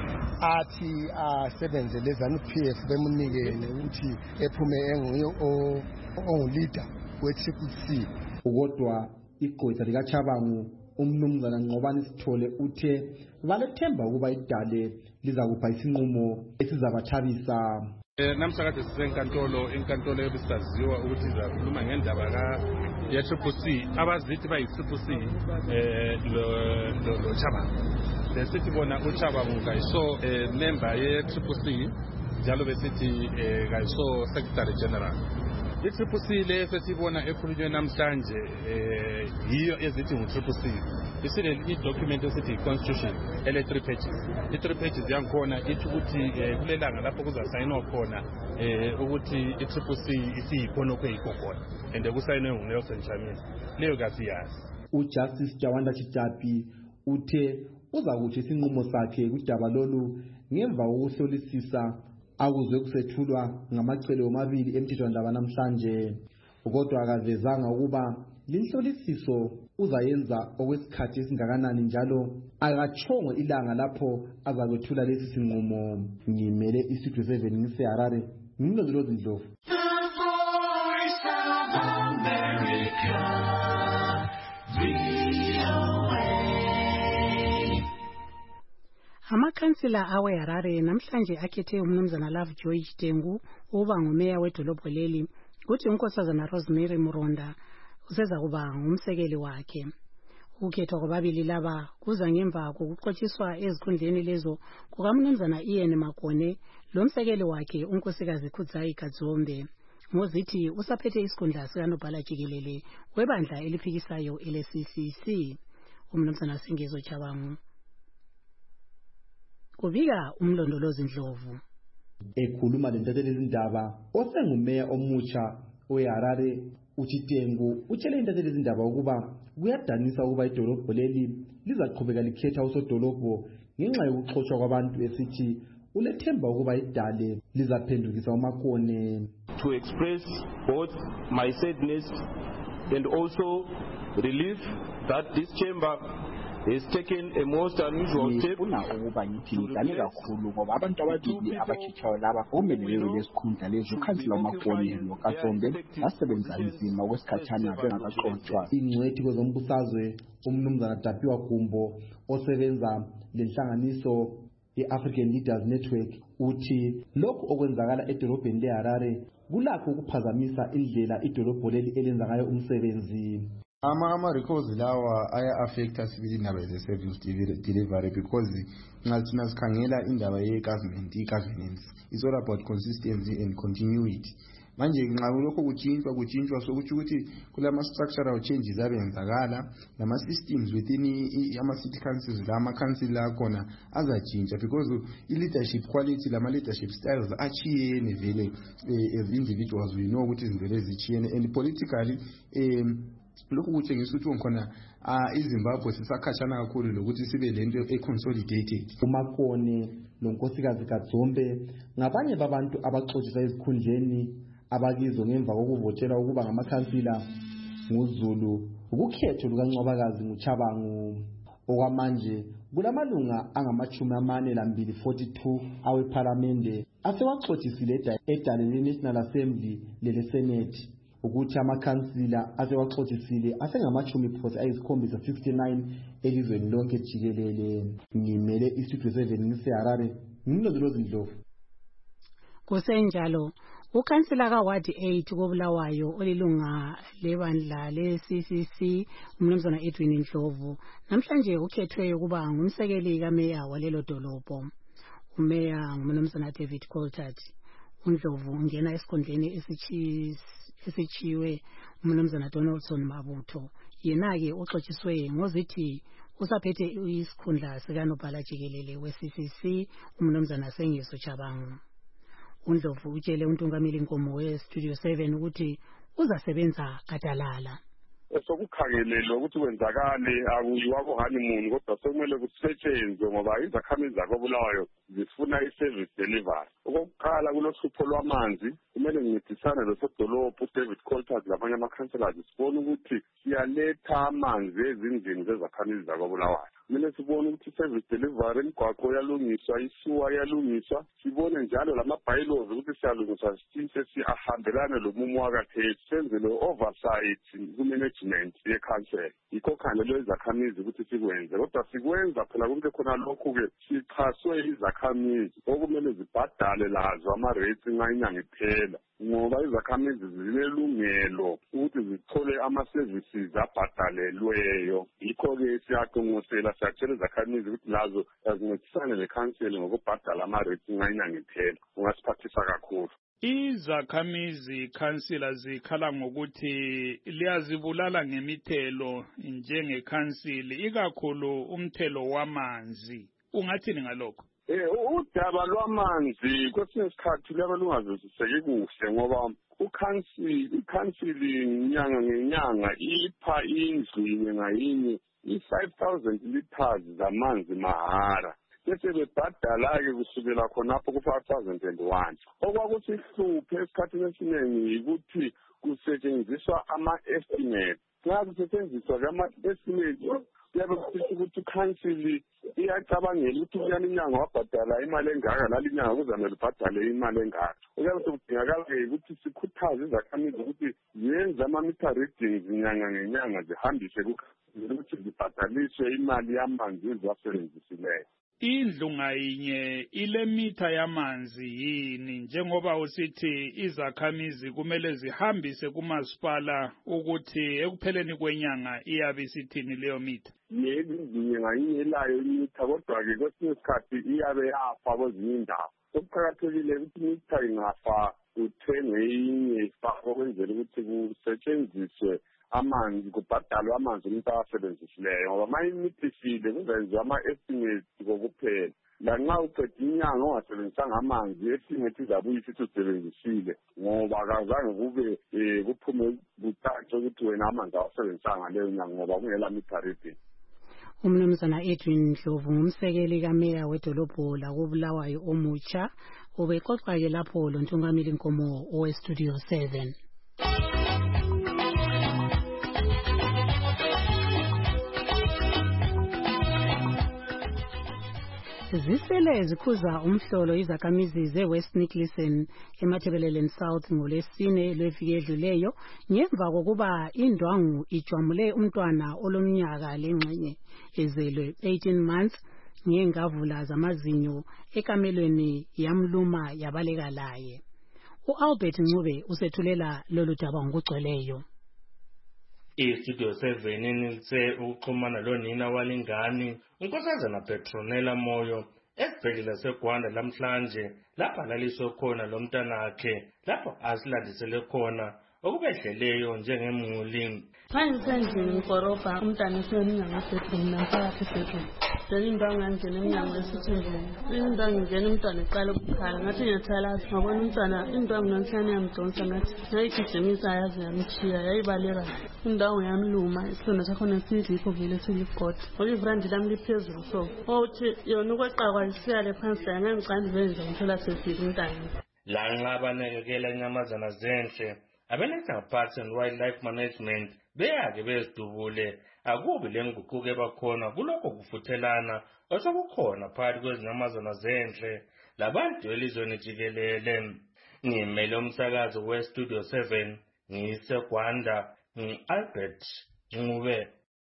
athi asebenze leZANU-P F bemunikele ukuthi ephume enguye onguleader we-C C C. Ukodwa igqwetha likaTshabangu umnumzana Nqobani Sithole uthe balethemba ukuba idale liza kupha isinqumo esizabathabisa. Namhlanje sisenkantolo inkantolo yobusaziwa ukuthi izakhuluma ngendaba ka ya Triple C abazithi bayi Triple C eh lo lo Tshabangu besithi bona uTshabangu kayiso member ye Triple C njalo besithi kayiso secretary general i-triple C le sesibona ekhulunywe namhlanje eh yiyo ezithi ngu-triple C. Isile i-document esithi i-constitution ele-three pages. I-three pages yankhona ithi ukuthi kulelanga lapho kuzasayinwa khona eh ukuthi i-triple C isiyikhona okweyikho khona and kusayinwe ngu-Nelson Chamisa. Leyo kasiyazi. uJustice Jawanda Chitapi uthe uzakuthi isinqumo sakhe kudaba lolu ngemva kokuhlolisisa akuzwe kusethulwa ngamacele omabili emthethwandaba namhlanje, kodwa akavezanga ukuba linhlolisiso uzayenza okwesikhathi esingakanani njalo akachongo ilanga lapho azakwethula lesi sinqumo. Ngimele iStudio seven ngiseHarare, ngimlondolozi Ndlovu. Amakhansila aweHarare namhlanje akhethe umnumzana Love Joy Chitengu uba ngumeya wedolobho leli, kuthi unkosazana Rosemary Muronda useza kuba ngumsekeli wakhe. Ukukhethwa kwababili laba kuza ngemva kokuxotshiswa ezikhundleni lezo kukamnumzana Ian Makone lomsekeli wakhe unkosikazi Khutzayi Kadzombe. Ngozithi usaphethe isikhundla sikanobhala jikelele webandla eliphikisayo ele-C C C. Umnumzana Singezo Chabangu kubika umlondolozi Ndlovu. Ekhuluma lentatheli izindaba osengumeya omutsha weHarare uChitengu utshele intatheli izindaba ukuba kuyadanisa ukuba idolobho leli lizaqhubeka likhetha usodolobho ngenxa yokuxoshwa kwabantu esithi ulethemba ukuba idale lizaphendukisa uMakone. To express both my sadness and also relief that this chamber has taken a most unusual step. Ngifuna ukuba ngithi ngidane kakhulu ngoba abantu ababili abakhithayo laba omeleleyo lesikhundla lezo ukhansila uMakone noKadzombe basebenza nzima kwesikhathana bengakaxoshwa. Ingcwethi kwezombusazwe umnumzana Tapiwa Gumbo osebenza lenhlanganiso i-African Leaders Network uthi lokhu okwenzakala edolobheni leHarare kulakho ukuphazamisa indlela idolobho leli elenza ngayo umsebenzi. Ama ama records lawa aya affect us with indaba ze service delivery because nxa thina sikhangela indaba ye government i governance is all about consistency and continuity. Manje nxa lokho kutshintshwa kutshintshwa sokuthi ukuthi kulama structural changes abenzakala nama systems within ama city councils lama council la khona azatshintsha because i leadership quality lama leadership styles achiyene vele as individuals we know ukuthi izinto lezi zitshiyene and politically um lokhu kutshengisa ukuthi ngikhona iZimbabwe sisakhatshana kakhulu lokuthi sibe lento e-consolidated. uMakone nonkosikazi Kadzombe ngabanye babantu abaxotshiswa ezikhundleni abakizo ngemva kokuvotela ukuba ngamakhansila nguZulu ukukhetho lukaNcwabakazi nguChabangu. Okwamanje kulamalunga angamachumi amane lambili forty-two awePhalamende asewaxotshisile edale le-National Assembly lele-Senate, ukuthi amakhansila asewaxotshisile asengamachumi phosi ayisikhombisa sixty-nine elizweni lonke jikelele. Ngimele iStudio seven ngiseHarare, ngimlondolozi Ndlovu. Kusenjalo ukansila kaWard eight koBulawayo olilunga lebandla le-C C C umnumzana Edwin Ndlovu namhlanje ukhethwe ukuba ngumsekeli kameya walelo dolobho. Umeya ngumnumzana David Coltart. uNdlovu ungena esikhundleni esichiwe umnumzana Donaldson Mabutho. Yena-ke uxotshiswe ngozithi usaphethe isikhundla sikanobhala jikelele we-C C C umnumzana Sengezo Chabangu. uNdlovu utshele untungameli Nkomo we-Studio seven ukuthi uzasebenza gadalala. Sokukhangelelwa ukuthi kwenzakale akuyiwako honeymoon kodwa sokumele kusetshenzwe ngoba izakhamizi zakoBulawayo zifuna i-service delivery. Okokuqala kulohlupho lwamanzi kumele ngincedisane losodolophu uDavid Coltart labanye amakhanselazi sibone ukuthi siyaletha amanzi ezindlini zezakhamizi zakoBulawayo. Kumele sibone ukuthi i-service delivery imigwaqo yalungiswa, isuwa yalungiswa, sibone njalo lama-bylaws ukuthi siyalungiswa sise siyahambelane lomumo wakakhethu, senze lo-oversight ku-management ye-council. Yikho khangelelwe izakhamizi ukuthi sikwenze, kodwa sikwenza phela konke khona lokhu-ke sixhaswe izakhamizi okumele zibhadale lazo ama-rates nxa inyanga iphela, ngoba izakhamizi zinelungelo ukuthi zithole ama-services abhadalelweyo. Yikho-ke siyaqonqosela siyatshela izakhamizi ukuthi lazo azincedisane le-council ngokubhadala ama-rates nxa inyanga iphela. Kungasiphathisa kakhulu. Izakhamizi councillor zikhala ngokuthi liyazibulala ngemithelo njengekhansili ikakhulu umthelo wamanzi. Ungathini ngalokho? Eh udaba lwamanzi kwesinye isikhathi laba lungazwisiseki kuhle ngoba ukhansili ikhansili nyanga ngenyanga ipha indlu yinye ngayinye i-five thousand liters zamanzi mahara. Bese bebhadala-ke kusukela khonapho ku-five thousand and one. Okwakuthi ihluphe esikhathini esiningi ukuthi kusetshenziswa ama-estimate. Nxa kusetshenziswa ama-estimate kuyabe kusisho ukuthi ikhansili iyacabangela ukuthi kuyani inyanga wabhadala imali engaka lali inyanga kuzamele ubhadale imali engaka. Kuyabe sekudingakala-ke ukuthi sikhuthaze izakhamizi ukuthi yenze ama-meter readings nyanga ngenyanga zihambise ukuthi zibhadaliswe imali yamanzi eziwasebenzisileyo. Indlu ngayinye ile mitha yamanzi yini njengoba usithi izakhamizi kumele zihambise kumasipala ukuthi ekupheleni kwenyanga iyabe isithini leyo mitha? Yebo, indlu ngayinye layo imitha kodwa-ke kwesinye isikhathi iyabe yafa kwezinye indawo. Okuqakathekile ukuthi imitha ingafa kuthengwe inye ifakwe ukwenzela ukuthi kusetshenziswe amanzi kubhadalwe amanzi umuntu awasebenzisileyo ngoba uma imithi ifile kuzenziwa ama-estimate kokuphela. Lanxa uqeda inyanga ongasebenzisanga amanzi i-estimate izabuye futhi usebenzisile ngoba kazange kube um kuphume kucace ukuthi wena amanzi awasebenzisanga leyo nyanga ngoba kungela meter reading. Umnumzana Edwin Ndlovu ngumsekeli kameya wedolobho lakobulawayo omutsha ubexoxa-ke lapho loNtungamili Nkomo owe-Studio seven. Zisele zikhuza umhlolo izakhamizi ze-West Nicholson eMatabeleland South ngolesine lweviki edluleyo ngemva kokuba indwangu ijwamule umntwana olomnyaka lengxenye ezelwe eighteen months ngengavula zamazinyo ekamelweni yamluma yabaleka laye. U-Albert Ncube usethulela lolu daba ngokugcweleyo. I-Studio seven inilise ukuxhumana lonina walingani unkosazana Petronella Moyo esibhedlela seGwanda lamhlanje lapha laliswe khona lo mntanakhe lapho asilandisele khona okubehleleyo njengemuli. Phansi endlini ngikoroba umntana esenyanga esedrumi namphakathi esedrumi. Then indwangu yangena emnyango esithunjeni. Indwangu ingena umntwana eqala ukukhala ngathi ngiyathalaza ngabona umntwana indwangu nanhlane yamdonsa ngathi ngayigijimisa yaze yamchiya yayibaleka. Indwangu yamluma isilonda sakhona sidlikho vele siligoda. Olivrandi lami liphezulu so. Othi yona ukweqa kwayisiyale phansi yangangicandi benza ngithola sefika umntana. Lanxa abanakekela inyamazana zenhle Abenexa Parks and Wildlife Management beyake bezidubule akubi lenguquko ebakhona kulokho kufuthelana osokukhona phakathi kwezinyamazana zenhle labantu elizweni jikelele. Ngimele umsakazo we-Studio seven ngiseGwanda ngi-Albert Ncube.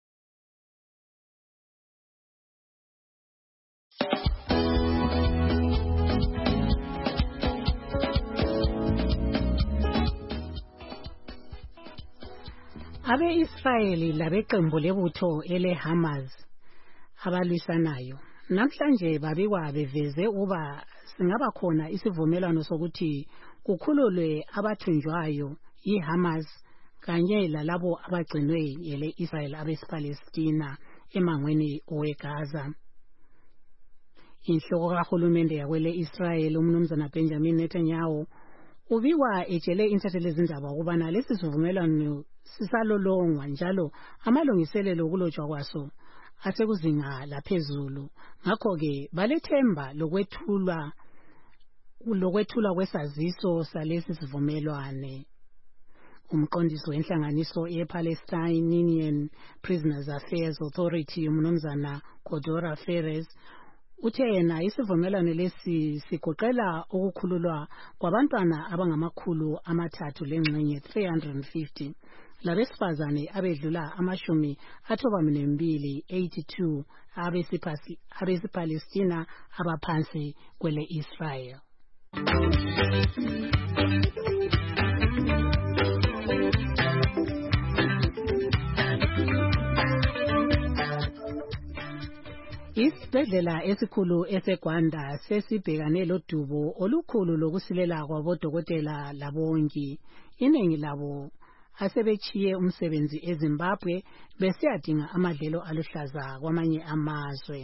Abe-Israyeli labeqembu lebutho ele-Hamas abalwisanayo namhlanje babikwa beveze uba singaba khona isivumelwano sokuthi kukhululwe abathunjwayo i-Hamas kanye lalabo abagcinwe yele-Israel abesipalestina emangweni weGaza. Inhloko kahulumende yakwele-Israel umnumzana Benjamin Netanyahu ubikwa etshele intatheli ezindaba ukubana lesi sivumelwano sisalolongwa njalo amalungiselelo okulotshwa kwaso asekuzinga laphezulu. Ngakho-ke balethemba lokwethulwa lokwethulwa kwesaziso salesi sivumelwane. Umqondisi wenhlanganiso ye-Palestinian Prisoners Affairs Authority umnumzana Kodora Ferez uthe yena isivumelwano lesi sigoqela ukukhululwa kwabantwana abangamakhulu amathathu lengxenye three hundred fifty labesifazane abedlula amashumi athoba nembili eighty-two abesipalestina abaphansi kwele Israel. Is Isibhedlela esikhulu eseGwanda sesibhekane lodubo olukhulu lokusilela kwabodokotela labongi. Iningi labo asebechiye umsebenzi eZimbabwe besiyadinga amadlelo aluhlaza kwamanye amazwe.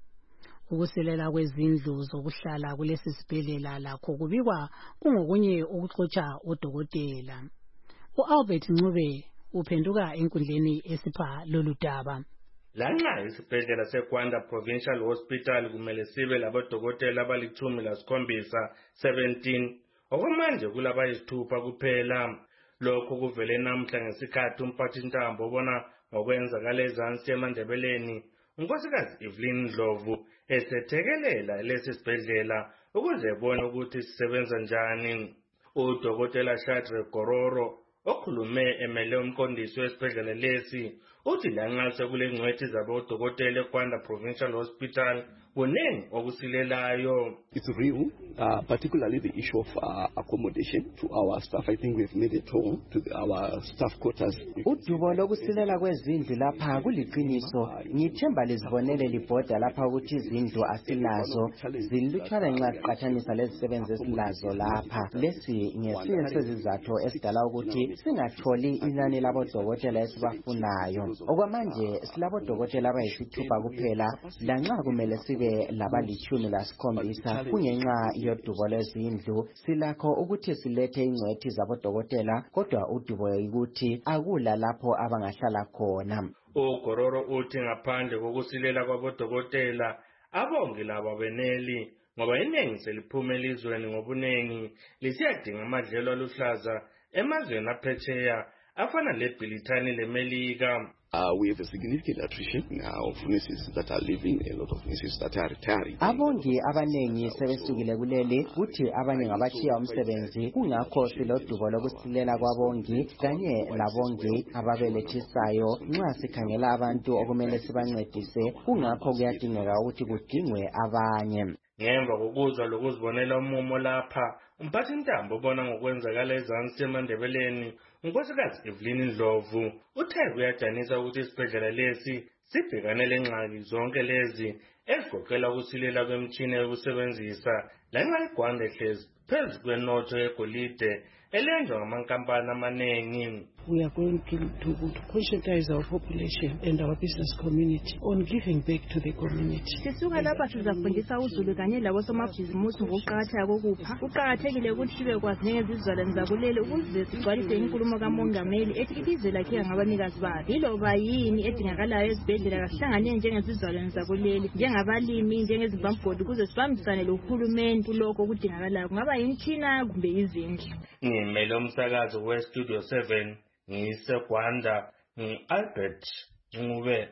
Ukusilela kwezindlu zokuhlala kulesi sibhedlela lakho kubikwa kungokunye ukuxotsha odokotela. U-Albert Ncube uphenduka enkundleni esipha lolu daba. Lanxa isibhedlela seGwanda Provincial Hospital kumele sibe labodokotela abalitshumi lasikhombisa seventeen, okwamanje kulabayisithupha kuphela. Lokho kuvele namhla ngesikhathi umphathintambo obona ngokwenzakala ezansi eMandebeleni unkosikazi Evelyn Ndlovu esethekelela lesi sibhedlela ukuze ebone ukuthi sisebenza njani. Udokotela Shadrack Gororo okhulume emele umqondisi wesibhedlela lesi uthi lanxa sekule ngcwethi zabodokotela eGwanda Provincial Hospital kuningi okusilelayo. It's real, uh, particularly the issue of uh, accommodation to our staff. I think we've made it home to the, our staff quarters. Udubo lokusilela kwezindlu lapha kuliqiniso. Ngithemba lizibonele libhoda lapha ukuthi izindlu asilazo zilutshwane nxa siqathanisa lezisebenzi esilazo lapha. Lesi ngesinye sezizathu esidala ukuthi singatholi inani labodokotela esibafunayo. Okwamanje silabodokotela abayisithupha kuphela lanxa kumele sibe labalitshumi lasikhombisa kungenxa yodubo lwezindlu. Silakho ukuthi silethe ingcwethi zabodokotela kodwa udubo ukuthi akula lapho abangahlala khona. uGororo uthi ngaphandle kokusilela kwabodokotela abongi laba beneli ngoba iningi seliphume elizweni ngobunengi lisiyadinga amadlelo aluhlaza emazweni aphetsheya afana leBrithani leMelika. Uh, we have a significant attrition now of nurses that are leaving, a lot of nurses that are retiring. Abongi abanengi sebesukile kuleli kuthi abanye ngabachiya umsebenzi kungakho silodubo lokusilela kwabongi kanye labongi ababelethisayo nxa sikhangela abantu okumele sibancedise kungakho kuyadingeka ukuthi kudingwe abanye. Ngemva kokuzwa lokuzibonela umumo lapha umphathintambo ubona ngokwenzakala ezansi eMandebeleni unkosikazi Evelyn Ndlovu uthe kuyadanisa ukuthi isibhedlela lesi sibhekane lengxaki zonke lezi ezigoqela ukusilela kwemtshini yokusebenzisa lanxa iGwanda ehlezi phezu kwenotho yegolide elenziwa ngamankampani amanengi. We are going to, to, to conscientize our population and our business community on giving back to the community. Sisuka lapha sizafundisa uzulu kanye labo somabhizimusi ngokuqakatheka kokupha. Kuqakathekile ukuthi sibe kwazi ngezizalwane zakuleli ukuze sigcwalise inkulumo kamongameli ethi ilizwe lakhe ngabanikazi balo. Yiloba yini edingakalayo ezibhedlela kasihlangane njengezizalwane zakuleli njengabalimi njengezimbambodi ukuze sibambisane lohulumeni kuloko okudingakalayo kungaba yimtshina kumbe izindlu. Ngimele umsakazo weStudio seven ngiseGwanda ngi-Albert Ncube.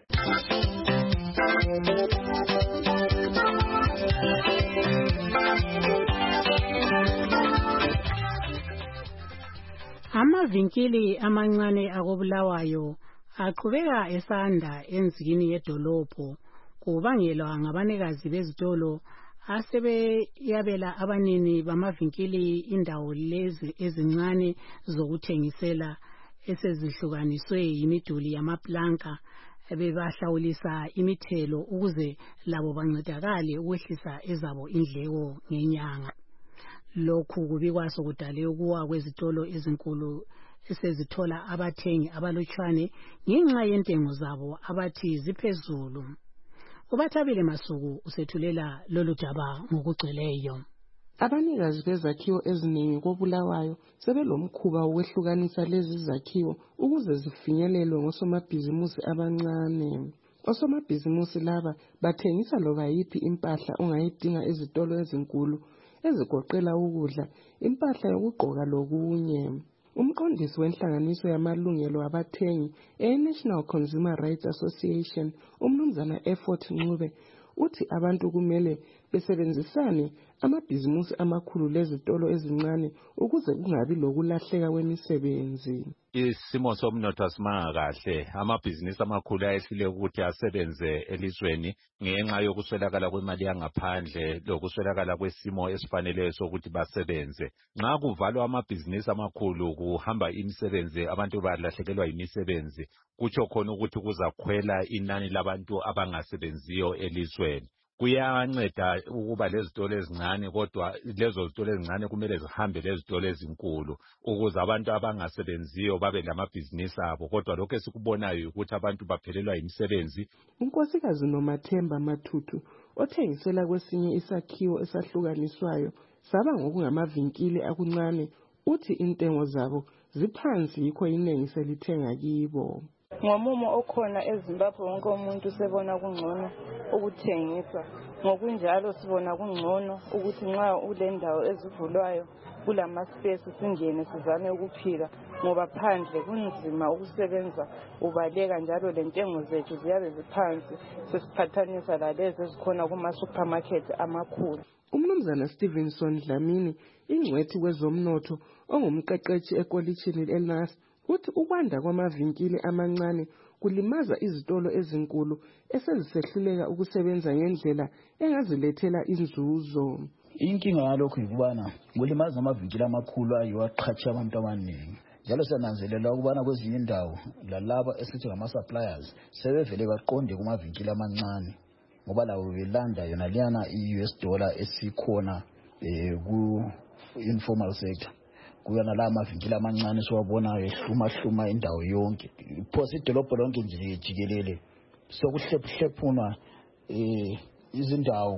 Amavinkili amancane akobulawayo aqhubeka esanda enzikini yedolobho kubangelwa ngabanikazi bezitolo asebeyabela abanini bamavinkili indawo lezi ezincane zokuthengisela esezihlukaniswe yimiduli yamaplanka bebahlawulisa imithelo ukuze labo bancedakale ukwehlisa ezabo indleko ngenyanga. Lokhu kubikwa sokudale ukuwa kwezitolo ezinkulu esezithola abathengi abalutshwane ngenxa yentengo zabo abathi ziphezulu. Ubathabile Masuku usethulela lolu daba ngokugcweleyo. Abanikazi bezakhiwo eziningi kobulawayo sebelomkhuba wokwehlukanisa lezi zakhiwo ukuze zifinyelelwe ngosomabhizimusi abancane. Osomabhizimusi laba bathengisa loba yiphi impahla ongayidinga ezitolo ezinkulu ezigoqela ukudla, impahla yokugqoka lokunye. Umqondisi wenhlanganiso yamalungelo abathengi e-National Consumer Rights Association, umnumzana Effort Ncube, uthi abantu kumele besebenzisane amabhizimusi amakhulu lezitolo ezincane ukuze kungabi lokulahleka kwemisebenzi. Isimo somnotho simanga kahle, amabhizinisi amakhulu ayehlule ukuthi asebenze elizweni ngenxa yokuswelakala kwemali yangaphandle lokuswelakala kwesimo esifaneleyo sokuthi basebenze. Nxa kuvalwa amabhizinisi amakhulu kuhamba imisebenzi, abantu balahlekelwa yimisebenzi, kutsho khona ukuthi kuzakhwela inani labantu abangasebenziyo elizweni. kuyanceda ukuba lezitolo ezincane, kodwa lezo zitolo ezincane kumele zihambe lezitolo ezinkulu ukuze abantu abangasebenziyo babe lamabhizinisi abo, kodwa lokho esikubonayo ukuthi abantu baphelelwa imisebenzi. unkosikazi Nomathemba Mathuthu othengisela kwesinye isakhiwo esahlukaniswayo saba ngokungamavinkili akuncane uthi intengo zabo ziphansi yikho inengi selithenga kibo. Ngomumo okhona eZimbabwe wonke umuntu sebona kungcono ukuthengisa, ngokunjalo sibona kungcono ukuthi nxa ulendawo ezivulwayo kulama space singene sizame ukuphila, ngoba phandle kunzima ukusebenza ubaleka, njalo lentengo zethu ziyabe ziphansi sesiphathanisa lalezi ezikhona kuma supermarket amakhulu. Umnumzana Stevenson Dlamini ingcwethi kwezomnotho ongumqeqeshi ekolitshini eNAS uthi ukwanda kwamavinkili amancane kulimaza izitolo ezinkulu esezisehluleka ukusebenza ngendlela engazilethela inzuzo. Inkinga yalokho yikubana kulimaza amavinkili amakhulu ayiwo aqhatsha abantu abaningi, njalo siyananzelela ukubana kwezinye indawo lalaba esithi ngama suppliers sebevele baqonde kumavinkili amancane ngoba lawo belanda yona liyana i-U S dollar esikhona eh, ku informal sector. Kuyona la mavinkili amancane siwabonayo ehluma hluma indawo yonke, phosi idolobho lonke nje jikelele, sokuhlephuhlephuna eh izindawo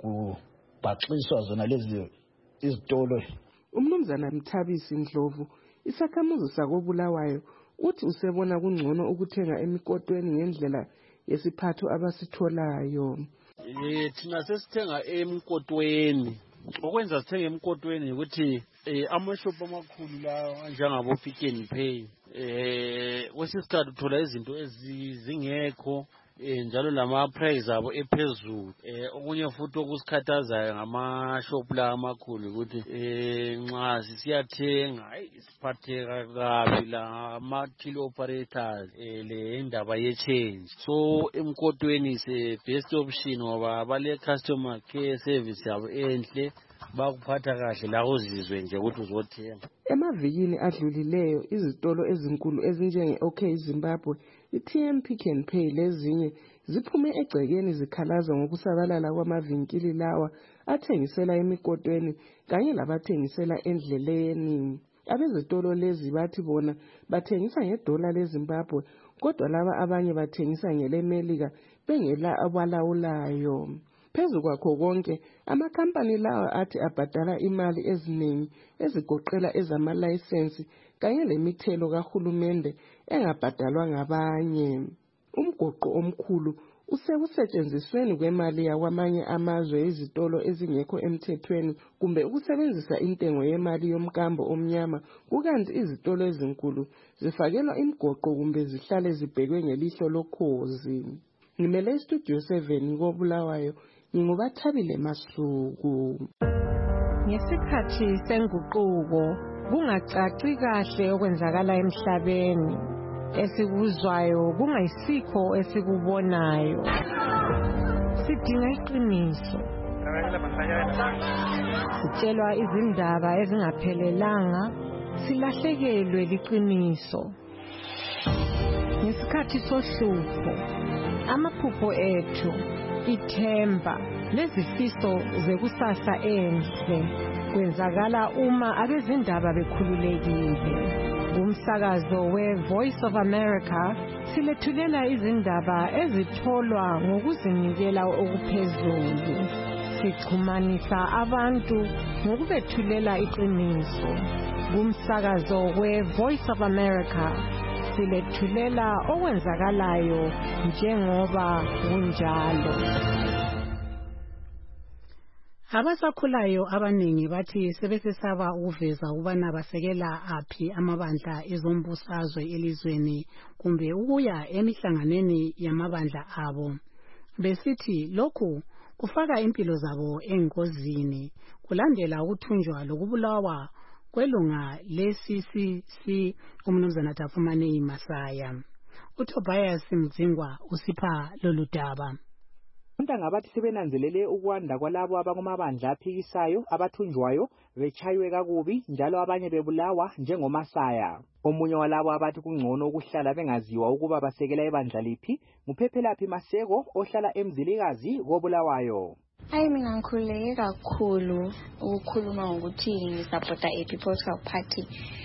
kubhaxiswa zona lezi izitolo. Umnumzana Mthabisi Ndlovu isakhamuzi sakobulawayo uthi usebona kungcono ukuthenga emikotweni ngendlela yesiphatho abasitholayo. Eh thina sesithenga emkotweni. Okwenza sithenge emkotweni ukuthi eh amashop amakhulu la njengabo Pick n Pay eh wesisikhathi uthola izinto ezingekho eh njalo lama price abo ephezulu. Eh okunye futhi okusikhathazayo ngama shop la amakhulu ukuthi eh nxa sisiyathenga hayi siphatheka kabi la ama till operators eh le indaba ye change. So emkotweni se best option ngoba bale customer care service yabo enhle, bakuphatha kahle la uzizwe nje ukuthi uzothenga. Emavikini adlulileyo izitolo ezinkulu ezinjenge OK Zimbabwe, i-T M Pick n Pay lezinye ziphume egcekeni zikhalaza ngokusabalala kwamavinkili lawa athengisela emikotweni kanye labathengisela endleleni. Abezitolo lezi bathi bona bathengisa ngedola leZimbabwe, kodwa laba abanye bathengisa ngelemelika bengela abalawulayo. Phezu kwakho konke amakhampani lawa athi abhadala imali eziningi ezigoqela ezamalayisensi kanye lemithelo kahulumende engabhadalwa ngabanye. Umgoqo omkhulu usekusetshenzisweni kwemali yakwamanye amazwe izitolo ezingekho emthethweni kumbe ukusebenzisa intengo yemali yomkambo omnyama, kukanti izitolo ezinkulu zifakelwa imgoqo kumbe zihlale zibhekwe ngelihlo lokhozi. Ngimele istudio seven koBulawayo, ngingubathabile Masuku. Ngesikhathi senguquko kungacaci kahle okwenzakala emhlabeni, esikuzwayo kungayisikho esikubonayo. Sidinga iqiniso, sitshelwa izindaba ezingaphelelanga, silahlekelwe liqiniso. Ngesikhathi sohlupho, amaphupho ethu, ithemba lezifiso zekusasa enhle kwenzakala uma abezindaba bekhululekile. Umsakazo we-Voice of America silethulela izindaba ezitholwa ngokuzinikela okuphezulu. Sixhumanisa abantu ngokubethulela iqiniso. Umsakazo we-Voice of America silethulela okwenzakalayo njengoba kunjalo. Abasakhulayo abaningi bathi sebesesaba ukuveza ukubana basekela aphi amabandla ezombusazwe elizweni kumbe ukuya emihlanganweni yamabandla abo. Besithi lokhu kufaka impilo zabo engozini kulandela ukuthunjwa lokubulawa kwelunga le-C C C umnumzana Tafumanei Masaya. uTobias Mdzingwa usipha lolu daba. Ontanga bathi sebenanzelele ukwanda kwalabo abakumabandla aphikisayo abathunjwayo bechaywe kakubi njalo abanye bebulawa njengoMasaya. Omunye walabo abathi kungcono ukuhlala bengaziwa ukuba basekela ibandla liphi nguPhephelaphi Maseko ohlala eMzilikazi koBulawayo. Hayi mina ngikhululeke kakhulu ukukhuluma ngokuthi ngisupporta a People's Party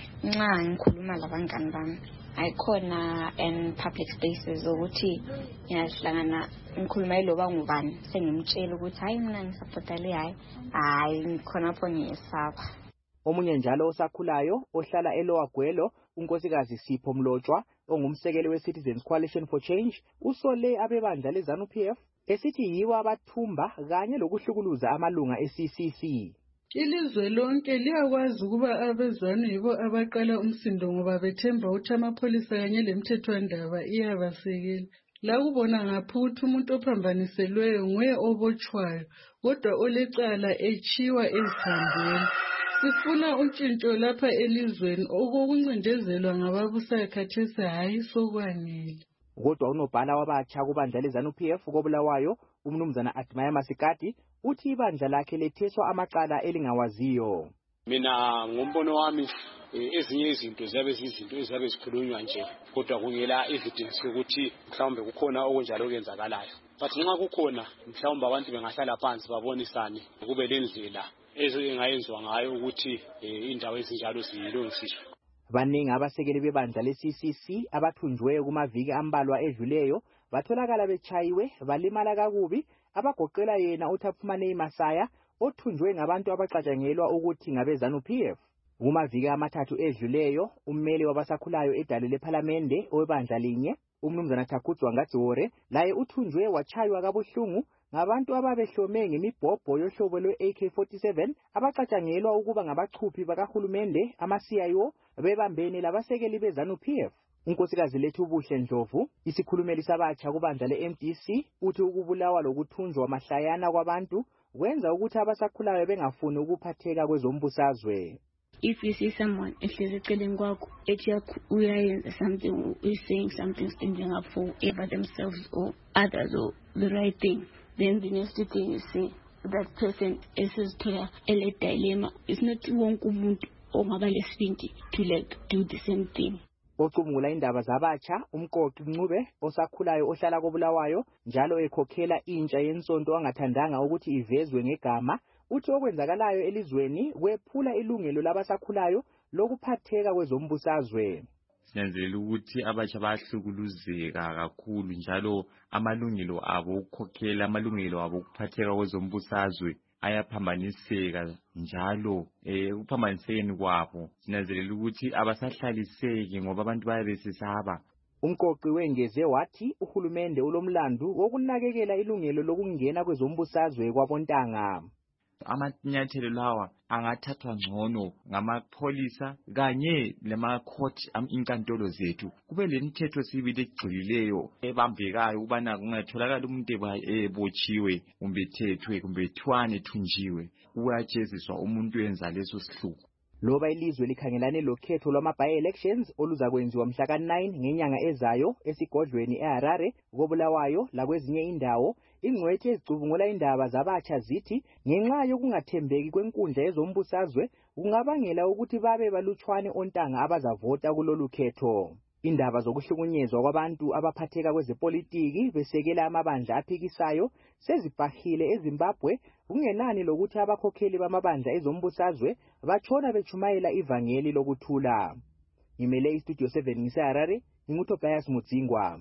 nxa ngikhuluma labangani bami. Ayikhona in public spaces ukuthi ngiyahlangana ngikhuluma yiloba ngubani sengimtshela ukuthi hayi mina ngisupporta le hayi hayi ngikhona pho ngiyesaba. Omunye njalo osakhulayo ohlala eLower Gwelo unkosikazi Sipho Mlotshwa ongumsekeli we-Citizens Coalition for Change usole abebandla leZANU P F esithi yiwo abathumba kanye lokuhlukuluza amalunga e-C C C. Ilizwe lonke liyakwazi ukuba abezanu yibo abaqala umsindo ngoba bethemba ukuthi amapholisa kanye lemthethwandaba iyabasekela. La kubona ngapha ukuthi umuntu ophambaniselweyo nguye obotshwayo kodwa olecala echiwa ezihambeni. Sifuna utshintsho lapha elizweni okokuncindezelwa ngababusayo khathesi hayi sokwanele. Kodwa unobhala wabatsha kubandla leZANU P F koBulawayo umnumzana Admire Masikati uthi ibandla lakhe letheswa amaqala elingawaziyo. Mina ngombono wami ezinye izinto ziyabe zizinto eziyabe zikhulunywa nje kodwa kungela evidence ukuthi mhlawumbe kukhona okunjalo okwenzakalayo. But nxa kukhona mhlawumbe abantu bengahlala phansi babonisane kube lendlela ezingayenziwa ngayo ukuthi indawo ezinjalo zilungisiswe. Baningi abasekeli bebandla le-C C C abathunjweyo kumaviki ambalwa edluleyo batholakala bechayiwe balimala kakubi abagoqela yena uThaphumane Masaya othunjwe ngabantu abacatshangelwa ukuthi ngabeZANU P F. Kumaviki amathathu edluleyo ummeli wabasakhulayo edale lePhalamende owebandla linye umnumzana Thakhudzwa Ngadzore laye uthunjwe wachaywa kabuhlungu ngabantu ababehlome ngemibhobho yohlobo lwe-A K forty-seven abacatshangelwa ukuba ngabachuphi bakahulumende ama-C I O bebambene labasekeli beZANU P F. Unkosikazi lethu Buhle Ndlovu isikhulumeli sabatsha kubandla le-M D C uthi ukubulawa lokuthunjwa mahlayana kwabantu kwenza ukuthi abasakhulayo bengafuni ukuphatheka kwezombusazwe. If you see someone ehlezi eceleni kwakho ethi uyayenza something is saying something standing up for either themselves or others or the right thing, then the next thing you say that person is clear ele dilemma. It's not wonke umuntu ongaba lesibindi to like do the same thing. Ocubungula indaba zabatsha umqoqi Ncube osakhulayo ohlala koBulawayo njalo ekhokhela intsha yensonto angathandanga ukuthi ivezwe ngegama uthi okwenzakalayo elizweni kwephula ilungelo labasakhulayo lokuphatheka kwezombusazwe. Sinanzelela ukuthi abatsha bahlukuluzeka kakhulu njalo amalungelo abo ukukhokhela amalungelo abo ukuphatheka kwezombusazwe ayaphambaniseka njalo eh ukuphambanisekeni kwabo sinanzelela ukuthi abasahlaliseki ngoba abantu bayabesisaba. Umqoqi wengeze wathi uhulumende ulomlandu wokunakekela ilungelo lokungena kwezombusazwe kwabontanga. Amanyathelo lawa angathathwa ngcono ngamapholisa kanye lama-court inkantolo zethu kube lemithetho sibili egcilileyo ebambekayo ukubana kungatholakala umuntu ebotshiwe kumbe ethethwe kumbe ethwane ethunjiwe uyajeziswa umuntu wenza leso sihluku. Loba ilizwe likhangelane lokhetho lwama-by-elections oluza kwenziwa mhla ka nine ngenyanga ezayo esigodlweni eHarare koBulawayo lakwezinye indawo ingcwethi ezicubungula indaba zabatsha zithi ngenxa yokungathembeki kwenkundla yezombusazwe kungabangela ukuthi babe balutshwane ontanga abazavota kulolu khetho. Indaba zokuhlukunyezwa kwabantu abaphatheka kwezepolitiki besekela amabandla aphikisayo sezibhahile eZimbabwe kungenani lokuthi abakhokheli bamabandla ezombusazwe batshona bechumayela ivangeli lokuthula. Ngimele iStudio seven ngiseHarare nginguTobias Mudzingwa.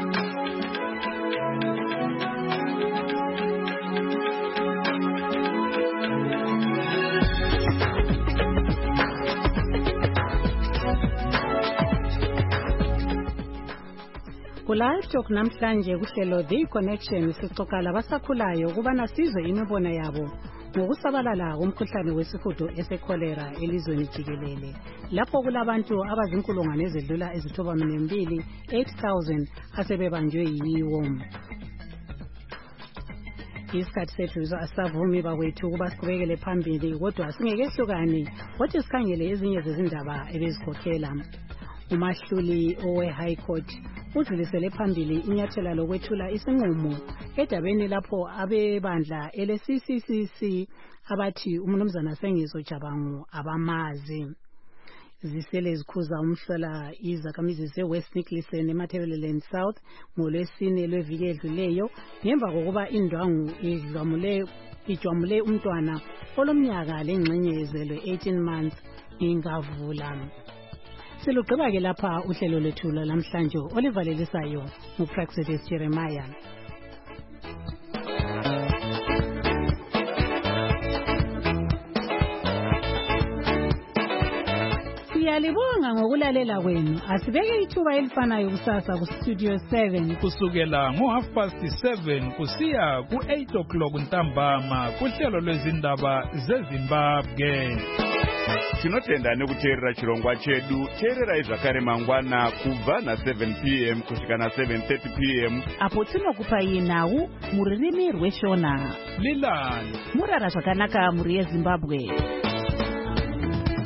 Kula talk namhlanje kuhlelo The Connection sixoxa labasakhulayo kubana sizwe imibona yabo ngokusabalala komkhuhlane wesihudo esekholera elizweni jikelele lapho kulabantu abazinkulungwane ezidlula ezithoba mbili eight thousand asebebanjwe yiwo. Isikhathi sethu asavumi bakwethu kuba siqhubekele phambili kodwa singekehlukani wathi sikhangele ezinye zezindaba ebezikhokhela. Umahluli owe High Court udlulisele phambili inyathela lokwethula isinqumo edabeni lapho abebandla ele-C C C C abathi umnumzana Sengiso Jabangu abamazi. Zisele zikhuza umhlola izakhamizi ze-West Nicholson eMatabeleland South ngolwesine lweviki edluleyo ngemva kokuba indwangu idlwamule ijwamule umntwana olomnyaka lengxenye ezelwe eighteen months ingavula. Silugqiba ke lapha uhlelo lwethu lamhlanje olivalelisayo nguPraxedis Jeremiah. Siyalibonga ngokulalela kwenu. Asibeke ithuba elifanayo kusasa ku Studio seven kusukela ngo half past seven kusiya ku eight o'clock ntambama kuhlelo lwezindaba zeZimbabwe. Tinotenda nekuteerera chirongwa chedu. Teerera zvakare mangwana kubva na seven p m kusvika na seven thirty p m apo tinokupai nhau mururimi rweshona. Lilani murara zvakanaka muri yeZimbabwe.